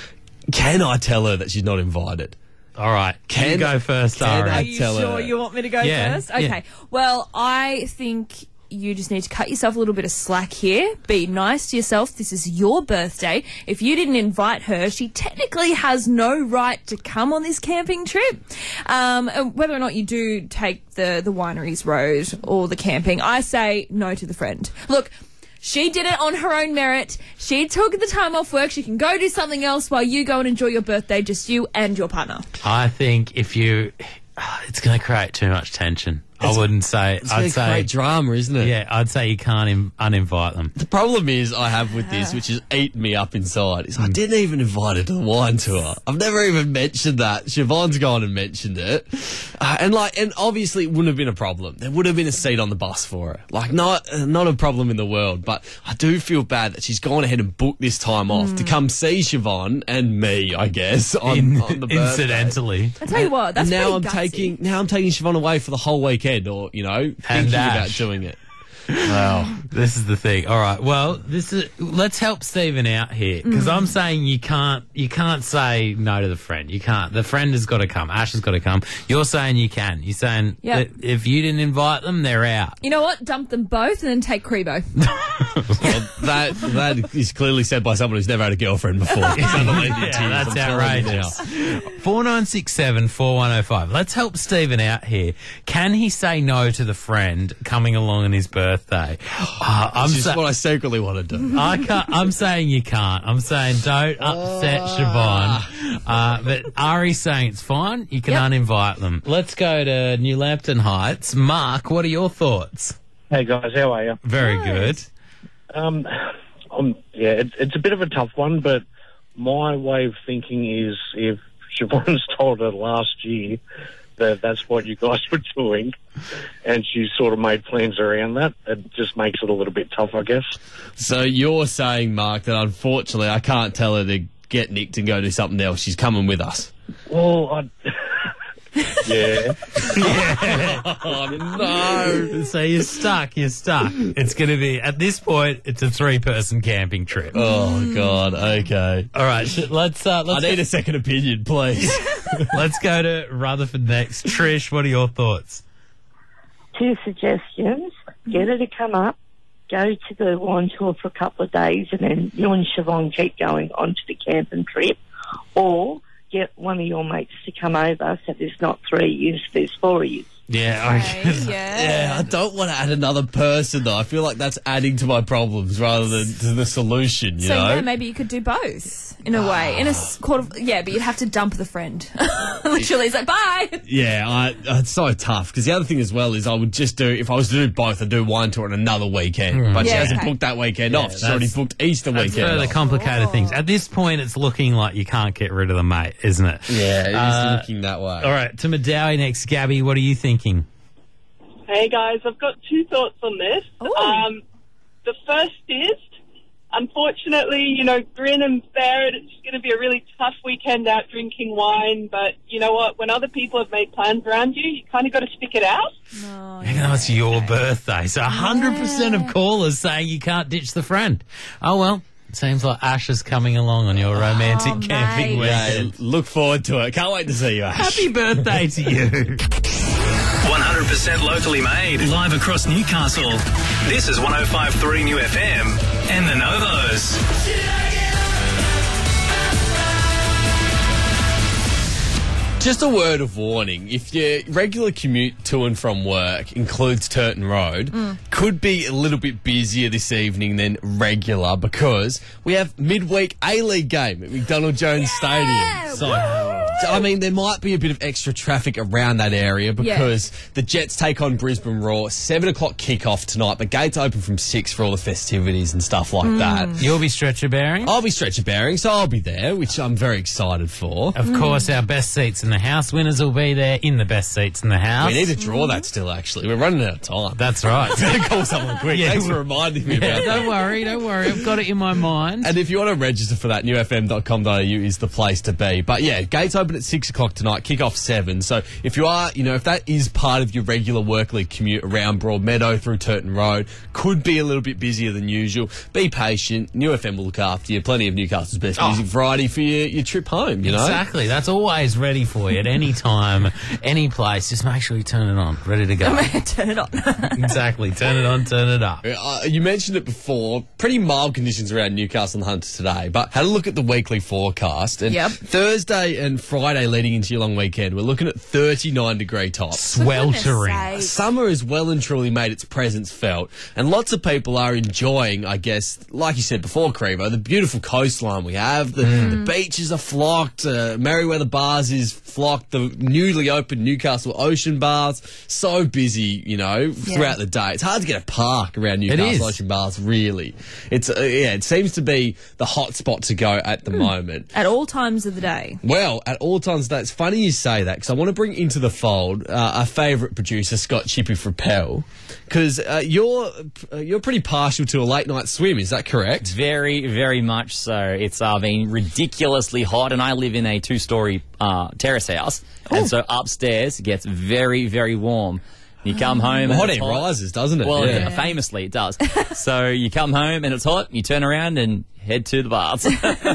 Can I tell her that she's not invited? All right. Can you Can- go first, can Ari? I are you tell sure her. you want me to go Yeah, first? yeah. Okay. Well, I think you just need to cut yourself a little bit of slack here. Be nice to yourself. This is your birthday. If you didn't invite her, she technically has no right to come on this camping trip. Um, and whether or not you do take the, the wineries road or the camping, I say no to the friend. Look, she did it on her own merit. She took the time off work. She can go do something else while you go and enjoy your birthday, just you and your partner. I think if you, it's going to create too much tension. I wouldn't say. It's I'd gonna say. create drama, isn't it? Yeah, I'd say you can't in, uninvite them. The problem is I have with this, which is eating me up inside, is I Mm. didn't even invite her to the wine tour. I've never even mentioned that. Siobhan's gone and mentioned it. Uh, and like, and obviously it wouldn't have been a problem. There would have been a seat on the bus for her. Like, not, uh, not a problem in the world, but I do feel bad that she's gone ahead and booked this time off Mm. to come see Siobhan and me, I guess, on, In- on the birthday. incidentally. I tell you what, that's and now pretty I'm gutsy. taking, now I'm taking Siobhan away for the whole weekend, or, you know, And thinking about Ash. doing it. Well, this is the thing. All right. Well, this is. Let's help Stephen out here because I'm saying you can't. You can't say no to the friend. You can't. The friend has got to come. Ash has got to come. You're saying you can. You're saying Yep. that if you didn't invite them, they're out. You know what? Dump them both and then take Crebo. Well, that that is clearly said by someone who's never had a girlfriend before. Yeah, that's outrageous. Four nine six seven four one zero five. Let's help Stephen out here. Can he say no to the friend coming along on his birthday? birthday. Uh, I'm Which is sa- what I secretly want to do. I can't. I'm saying you can't. I'm saying don't upset Siobhan. Uh, but Ari's saying it's fine. You can Yep. uninvite them. Let's go to New Lambton Heights. Mark, what are your thoughts? Hey guys, how are you? Very good. Um, um yeah, it's it's a bit of a tough one, but my way of thinking is if Siobhan's told her last year that that's what you guys were doing, and she sort of made plans around that, it just makes it a little bit tough, I guess. So you're saying, Mark, that unfortunately I can't tell her to get nicked and go do something else. She's coming with us. Well, I... yeah. Oh, no. So you're stuck. You're stuck. It's going to be, at this point, it's a three-person camping trip. Oh, God. Okay. All right, sh- let's. Uh, let's I need a second opinion, please. Let's go to Rutherford next. Trish, what are your thoughts? Two suggestions. Get her to come up, go to the wine tour for a couple of days, and then you and Siobhan keep going onto the camping trip. Or get one of your mates to come over so there's not three years, there's four years. Yeah, I Okay, guess. yeah. Yeah, I don't want to add another person, though. I feel like that's adding to my problems rather than to the solution, you So know? yeah, maybe you could do both in a way. In a s- sort of yeah, but you'd have to dump the friend. Literally, it's like bye. Yeah, I, it's so tough because the other thing as well is I would just do, if I was to do both, I'd do wine tour on another weekend. But she Yeah, hasn't okay. booked that weekend off. She's already that's- booked Easter That's weekend further off. complicated things. At this point, it's looking like you can't get rid of the mate, isn't it? Yeah, it is Uh, looking that way. All right, to Medowie next. Gabby, what are you thinking? Hey guys, I've got two thoughts on this. Ooh. Um, the first is, unfortunately, you know, grin and bear it. It's going to be a really tough weekend out drinking wine. But you know what? When other people have made plans around you, you kind of got to stick it out. Oh, You know, it's your birthday, so one hundred percent of callers saying you can't ditch the friend. Oh, well, it seems like Ash is coming along on your romantic Oh, camping mate. Yeah, weekend. look forward to it. Can't wait to see you, Ash. Happy birthday to you. one hundred percent locally made, live across Newcastle. This is one oh five point three New F M and the Novos. Just a word of warning, if your regular commute to and from work includes Turton Road, could be a little bit busier this evening than regular because we have midweek A-League game at McDonald Jones Stadium. So, so, I mean, there might be a bit of extra traffic around that area because the Jets take on Brisbane Roar, seven o'clock kickoff tonight, but gates open from six for all the festivities and stuff like that. You'll be stretcher bearing. I'll be stretcher bearing, so I'll be there, which I'm very excited for. Of course, our best seats in the house. Winners will be there in the best seats in the house. We need to draw that still, actually. We're running out of time. That's right. Call someone quick. Yeah, Thanks we- for reminding me Yeah, about that. don't worry, don't worry. I've got it in my mind. And if you want to register for that, new f m dot com dot a u is the place to be. But yeah, gates open at six o'clock tonight, kick off seven. So if you are, you know, if that is part of your regular work-league commute around Broadmeadow through Turton Road, could be a little bit busier than usual. Be patient. New F M will look after you. Plenty of Newcastle's best music variety for your, your trip home, you know? Exactly. That's always ready for you at any time, any place. Just make sure you turn it on. Ready to go. Turn it on. Exactly. Turn it on, turn it up. Uh, you mentioned it before. Pretty mild conditions around Newcastle and Hunter today, but had a look at the weekly forecast. And Yep. Thursday and Friday leading into your long weekend, we're looking at thirty-nine degree tops. Sweltering. Goodness sake. Summer has well and truly made its presence felt, and lots of people are enjoying, I guess, like you said before, Crevo, the beautiful coastline we have. The, the beaches are flocked. Uh, Merriweather Bars is flocked. The newly opened Newcastle Ocean Bars, so busy, you know, throughout the day. It's hard to get a park around Newcastle is. Ocean Bars, really. It's uh, yeah, it seems to be the hot spot to go at the moment. At all times of the day. Well, at all times, it's funny you say that because I want to bring into the fold uh, our favourite producer, Scott Chippy Frappel, because uh, you're uh, you're pretty partial to a late night swim. Is that correct? Very, very much so. It's uh, been ridiculously hot, and I live in a two-story uh, terrace house, and so upstairs it gets very, very warm. You come home Well, hot and it's air hot. rises, doesn't it? Well, Yeah. yeah, famously it does. So you come home and it's hot, you turn around and head to the bars.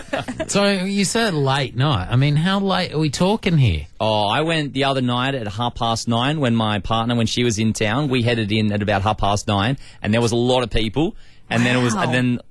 So you said late night. I mean, how late are we talking here? Oh, I went the other night at half past nine when my partner, when she was in town, we headed in at about half past nine, and there was a lot of people. And then it was, Wow. and then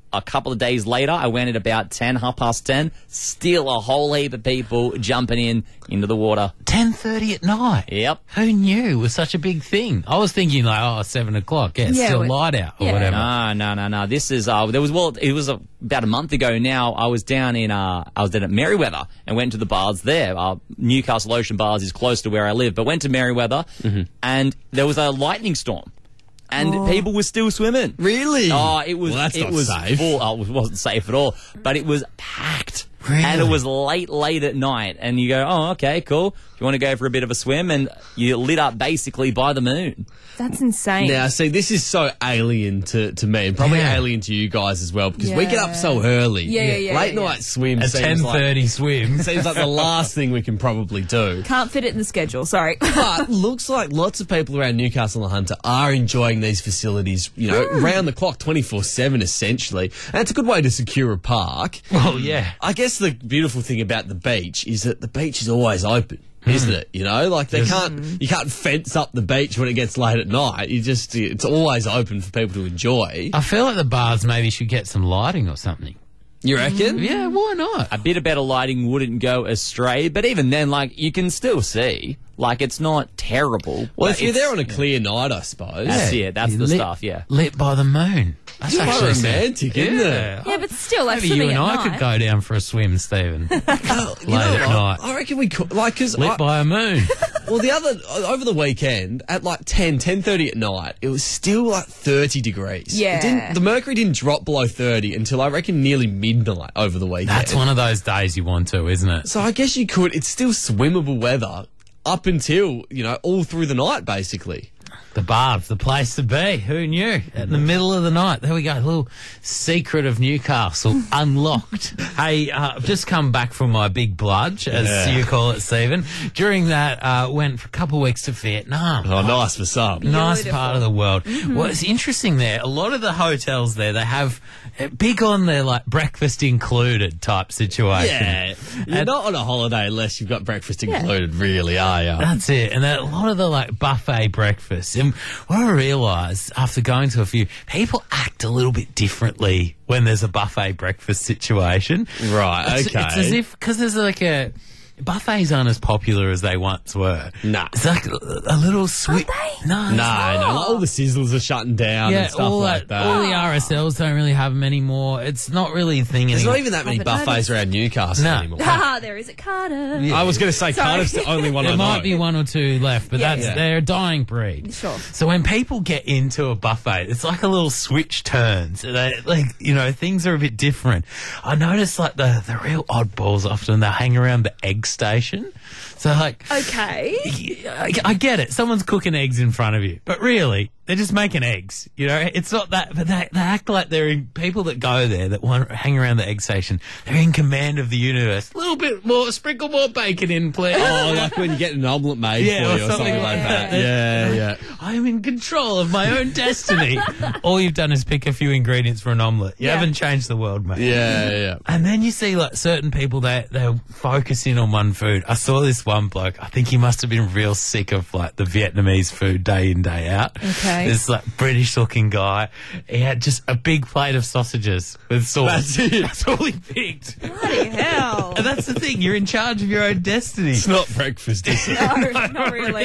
a couple of days later, I went at about ten, half past ten. Still a whole heap of people jumping in into the water. ten thirty at night. Yep. Who knew it was such a big thing? I was thinking like, oh, seven o'clock. Yeah, it's Yeah, still we- light out or yeah. whatever. No, no, no, no. This is uh, there was well, it was uh, about a month ago now. I was down in uh, I was down at Merriweather and went to the bars there. Uh, Newcastle Ocean Bars is close to where I live, but went to Merriweather and there was a lightning storm. And people were still swimming. Really? Oh, it was. Well, that's it not was safe. Full, oh, it wasn't safe at all. But it was packed. Really? And it was late, late at night. And you go, oh, okay, cool. You want to go for a bit of a swim? And you're lit up basically by the moon. That's insane. Now, see, this is so alien to, to me, and probably Yeah. alien to you guys as well, because we get up Yeah. so early. Yeah, yeah, yeah, Late yeah, night swim A seems ten thirty like, swim. seems like the last thing we can probably do. Can't fit it in the schedule. Sorry. But looks like lots of people around Newcastle and Hunter are enjoying these facilities, you know, round the clock, twenty-four seven essentially. And it's a good way to secure a park. Well, yeah. I guess the beautiful thing about the beach is that the beach is always open. Isn't it? You know, like they can't, you can't fence up the beach when it gets late at night. You just, it's always open for people to enjoy. I feel like the bars maybe should get some lighting or something. You reckon? Yeah, why not? A bit of better lighting wouldn't go astray. But even then, like, you can still see. Like, it's not terrible. Well, but if you're it's- there on a clear night, I suppose. That's it. That's the Lit- stuff, yeah. Lit by the moon. That's It's quite actually romantic, isn't yeah. it? Yeah, but still, like Maybe you swimming and at I night. could go down for a swim, Stephen. You Late know at what? night. I reckon we could, like, because Lit by a moon. well, the other over the weekend at like ten, ten thirty at night, it was still like thirty degrees. Yeah. It didn't, the mercury didn't drop below thirty until I reckon nearly midnight over the weekend. That's one of those days you want to, isn't it? So I guess you could. It's still swimmable weather up until you know all through the night, basically. The bars, the place to be. Who knew? In the middle of the night. There we go. A little secret of Newcastle unlocked. Hey, uh, I've just come back from my big bludge, as Yeah. you call it, Stephen. During that, uh, went for a couple of weeks to Vietnam. Oh, nice for some. Nice Beautiful. part of the world. Well, it's interesting there. A lot of the hotels there, they have uh, big on their like breakfast included type situation. Yeah, you're And- not on a holiday unless you've got breakfast included, really, are you? That's it. And a lot of the like buffet breakfasts. And what I realised after going to a few, people act a little bit differently when there's a buffet breakfast situation. Right, It's, okay. it's as if, because there's like a, buffets aren't as popular as they once were. Nah. It's like a, a little sweet. No, No, no, like all the sizzlers are shutting down Yeah, and stuff all like that, that. all the R S Ls don't really have them anymore. It's not really a thing There's anymore. not even that many Oh, but buffets around Newcastle No. anymore. Ah, there is at Carter. I was going to say Sorry. Cardiff's the only one I There know. might be one or two left, but Yeah, that's yeah. they're a dying breed. Sure. So when people get into a buffet, it's like a little switch turns. They, like you know, things are a bit different. I notice like the the real oddballs often they hang around the egg station. So like, Okay. I, I get it. Someone's cooking eggs in front of you, but really, they're just making eggs. You know, it's not that. But they, they act like they're in, people that go there that want hang around the egg station. They're in command of the universe. A little bit more, sprinkle more bacon in, please. Oh, like when you get an omelette made Yeah, for or you or something something like like that. that. Yeah, yeah. I am in control of my own destiny. All you've done is pick a few ingredients for an omelette. You Yeah. haven't changed the world, mate. Yeah, yeah. And then you see like certain people that they focus in on one food. I saw this one bloke. I think he must have been real sick of like the Vietnamese food day in day out. Okay. This like British looking guy. He had just a big plate of sausages with sauce. That's it. That's all he picked. Bloody hell. And that's the thing. You're in charge of your own destiny. It's not breakfast, is it? No, not really.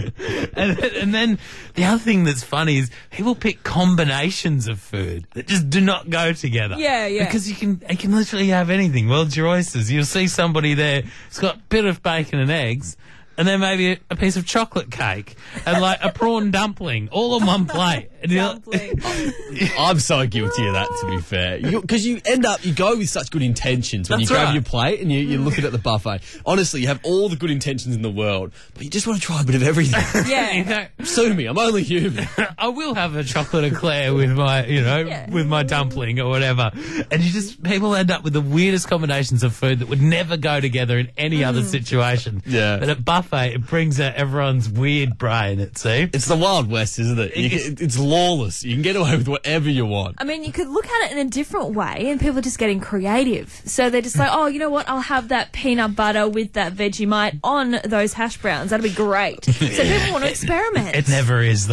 and, then, and then the other thing that's funny is people pick combinations of food that just do not go together. Yeah, yeah. Because you can, you can literally have anything. World's your oysters. You'll see somebody there who's got a bit of bacon and eggs, and then maybe a, a piece of chocolate cake and like a prawn dumpling, all on one plate. And you're like- Dumpling. I'm so guilty of that, to be fair. Because you, end up, you go with such good intentions when That's you grab right. your plate and you, you're looking at the buffet. Honestly, you have all the good intentions in the world, but you just want to try a bit of everything. you Yeah. know, Sue me, I'm only human. I will have a chocolate eclair with my, you know, Yeah. with my dumpling or whatever. And you just, people end up with the weirdest combinations of food that would never go together in any other situation. Yeah. But at buffet buffet, it brings out everyone's weird brain, it seems. It's the Wild West, isn't it? You can, it's lawless. You can get away with whatever you want. I mean, you could look at it in a different way, and people are just getting creative. So they're just like, oh, you know what? I'll have that peanut butter with that Vegemite on those hash browns. That'll be great. So people want to experiment. It never is, though.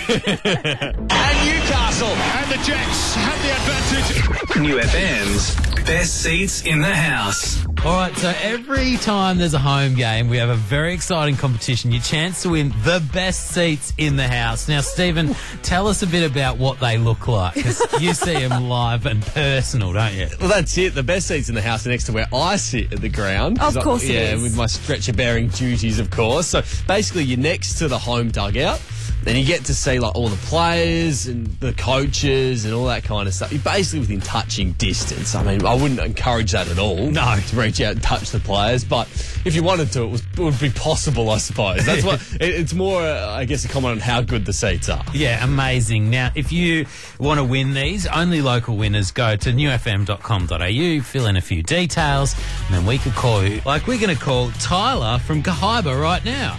And Newcastle and the Jets have the advantage. New F M's best seats in the house. All right, so every time there's a home game, we have a very exciting competition. Your chance to win the best seats in the house. Now, Stephen, tell us a bit about what they look like, because you see them live and personal, don't you? Well, that's it. The best seats in the house are next to where I sit at the ground. Of course I, it yeah, is. with my stretcher-bearing duties, of course. So basically, you're next to the home dugout. Then you get to see like all the players and the coaches and all that kind of stuff. You're basically within touching distance. I mean, I wouldn't encourage that at all. No. To reach out and touch the players, but if you wanted to, it, was, it would be possible, I suppose. That's what. It, it's more, uh, I guess, a comment on how good the seats are. Yeah, amazing. Now, if you want to win these, only local winners go to new f m dot com dot a u, fill in a few details, and then we could call you. Like, we're going to call Tyler from Gahiba right now.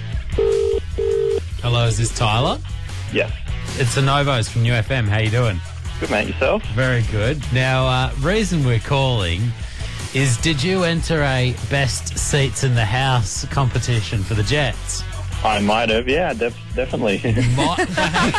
Hello, is this Tyler? Yes. It's the Novos from New F M. How you doing? Good, mate. Yourself? Very good. Now, uh, reason we're calling is, did you enter a best seats in the house competition for the Jets? I might have, yeah, def- definitely. Might, Might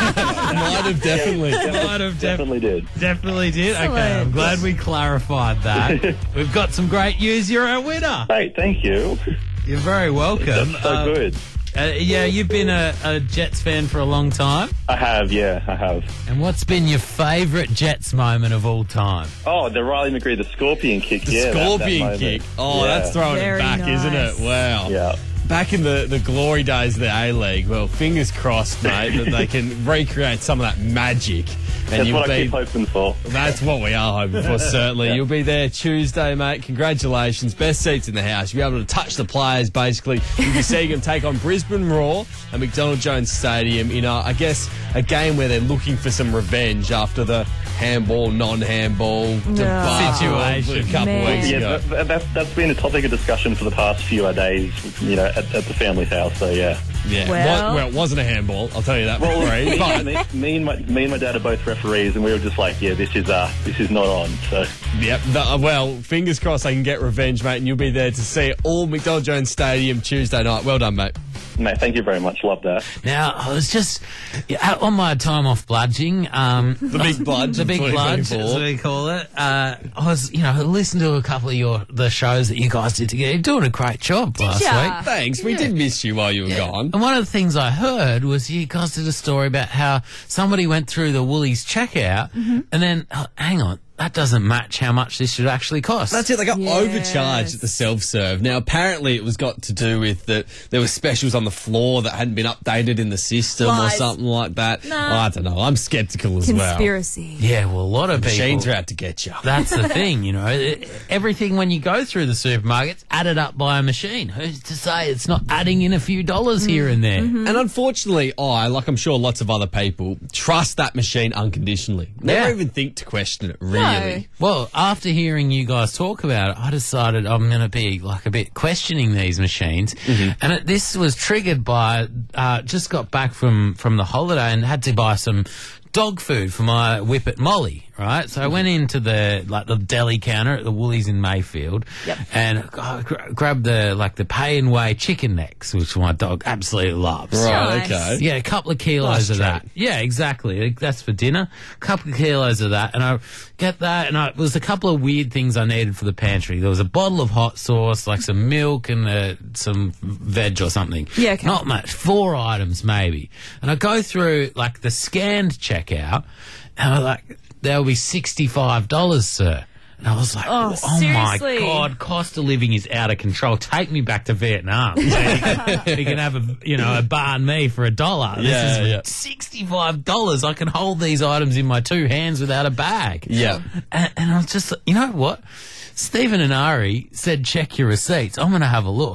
have definitely. might have def- definitely did. Definitely did. Okay, I'm Excellent. glad we clarified that. We've got some great news. You're our winner. Hey, thank you. You're very welcome. That's so Uh, good. Uh, yeah, you've been a, a Jets fan for a long time. I have, yeah, I have. And what's been your favourite Jets moment of all time? Oh, the Riley McGree, the scorpion kick, The yeah. that- that scorpion moment. kick. Oh, Yeah. that's throwing Very it back, isn't nice. it? Wow. Yeah. Back in the, the glory days of the A-League, well, fingers crossed, mate, that they can recreate some of that magic. And That's you'll what I be, keep hoping for. That's what we are hoping for, certainly. Yeah. You'll be there Tuesday, mate. Congratulations. Best seats in the house. You'll be able to touch the players, basically. You'll be seeing them take on Brisbane Roar at McDonald Jones Stadium in, a, I guess, a game where they're looking for some revenge after the handball, non-handball debacle Situation. a couple Man. weeks Yeah, ago. that, that, that's been a topic of discussion for the past few days, you know, at, at the family's house, so yeah. Yeah. Well- Wa- well, it wasn't a handball, I'll tell you that for free. me, But, me, me and my, me and my dad are both referees, and we were just like, yeah, this is uh, this is not on, so... yep, the, uh, well, fingers crossed they can get revenge, mate, and you'll be there to see it all McDonald Jones Stadium Tuesday night. Well done, mate. Mate, thank you very much, love that. Now, I was just yeah, on my time off bludging. Um, The big bludge. the big of bludge, twenty as twenty-four. we call it. Uh, I was, you know, listening to a couple of your the shows that you guys did together. You're doing a great job last ya? week. Thanks, we did miss you while you were gone. And one of the things I heard was you guys did a story about how somebody went through the Woolies checkout and then, oh, hang on, that doesn't match how much this should actually cost. That's it, they got Yes. overcharged at the self-serve. Now, apparently it was got to do with that there were specials on the floor that hadn't been updated in the system Lies. or something like that. No. I don't know, I'm sceptical as well. Conspiracy. Yeah, well, a lot of people. Machines are out to get you. That's the thing, you know. It- Everything when you go through the supermarket's added up by a machine. Who's to say it's not adding in a few dollars here and there? Mm-hmm. And unfortunately, I, like I'm sure lots of other people, trust that machine unconditionally. Never Yeah. even think to question it, really. Well, after hearing you guys talk about it, I decided I'm going to be like a bit questioning these machines. And it, this was triggered by uh, just got back from from the holiday and had to buy some dog food for my whippet Molly, right? So I went into the like the deli counter at the Woolies in Mayfield, Yep. and I gra- grabbed the like the pay and weigh chicken necks, which my dog absolutely loves. Right, Nice. okay. Yeah, a couple of kilos Nice of treat. that. Yeah, exactly. That's for dinner. A couple of kilos of that, and I get that. And I, there was a couple of weird things I needed for the pantry. There was a bottle of hot sauce, like some milk and uh, some veg or something. Yeah, okay. Not much. Four items maybe. And I go through like the scanned checkout, and I'm like, "There'll be sixty-five dollars, sir." And I was like, Oh, oh, my seriously? God, cost of living is out of control. Take me back to Vietnam. You can, you can have a, you know, a banh mi for a dollar. This Yeah, is yeah. sixty-five dollars. I can hold these items in my two hands without a bag. Yeah. And, and I was just, you know what? Stephen and Ari said, check your receipts. I'm going to have a look.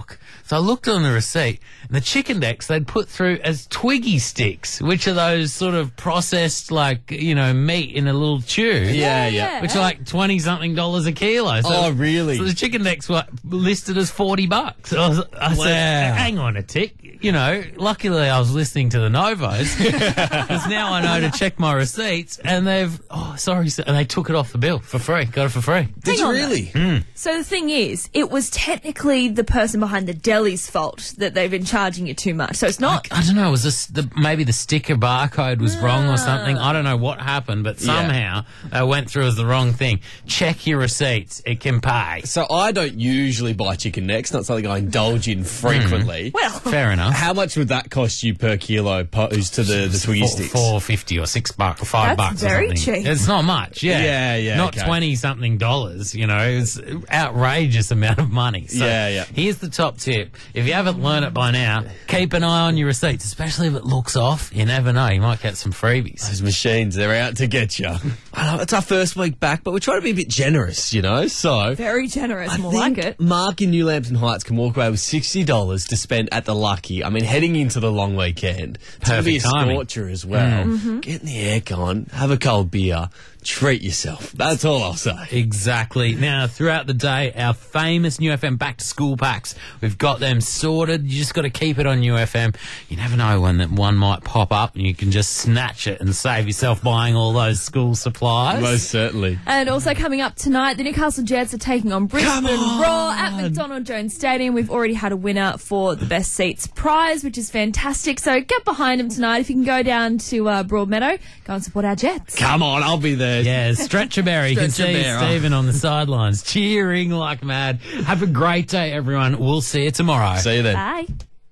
So I looked on the receipt, and the chicken necks they'd put through as Twiggy sticks, which are those sort of processed, like, you know, meat in a little tube. Yeah, yeah. Which are like twenty-something dollars a kilo. So, Oh, really? So the chicken necks were listed as forty bucks. I, was, I said, hang on a tick. You know, luckily I was listening to the Novos, because now I know to check my receipts, and they've, oh, sorry, sir, and they took it off the bill for free. Got it for free. Did you really? Mm. So the thing is, it was technically the person behind the deli's fault that they've been charging you too much. So it's not. I don't know. Was this the, maybe the sticker barcode was wrong or something? I don't know what happened, but somehow they went through as the wrong thing. Check your receipts; it can pay. So I don't usually buy chicken necks. Not something I indulge in frequently. Well, fair enough. How much would that cost you per kilo opposed to the, the Twiggy Four, sticks? four fifty or six bucks, five That's bucks. very or something. cheap. It's not much. Yeah, Yeah, yeah, Not okay. twenty something dollars. You know, it's outrageous amount of money. So Yeah, yeah. Here's the top tip: if you haven't learned it by now, keep an eye on your receipts, especially if it looks off. You never know; you might get some freebies. Those machines, they're out to get you. I know, it's our first week back, but we're trying to be a bit generous, you know? So very generous. I More think like it. Mark in New Lambton Heights can walk away with sixty dollars to spend at the Lucky. I mean, heading into the long weekend. It's going to be a Perfect timing. scorcher as well. Mm-hmm. Get in the aircon, have a cold beer, treat yourself. That's all I'll say. Exactly. Now, throughout the day, our famous New F M back to school packs, we've got them sorted. You just got to keep it on New F M. You never know when that one might pop up, and you can just snatch it and save yourself buying all those school supplies. Most certainly. And also coming up tonight, the Newcastle Jets are taking on Brisbane Raw at McDonald Jones Stadium. We've already had a winner for the best seats prize, which is fantastic. So get behind them tonight. If you can go down to uh, Broadmeadow, go and support our Jets. Come on, I'll be there. Yeah, Stretcher-Berry. You can see Stretcher-Berry. Stephen on the sidelines cheering like mad. Have a great day, everyone. We'll see you tomorrow. See you then. Bye.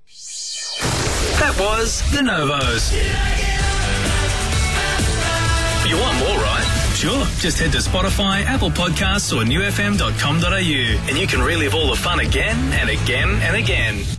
That was the Novos. You want more, right? Sure. Just head to Spotify, Apple Podcasts, or new f m dot com dot a u, and you can relive all the fun again and again and again.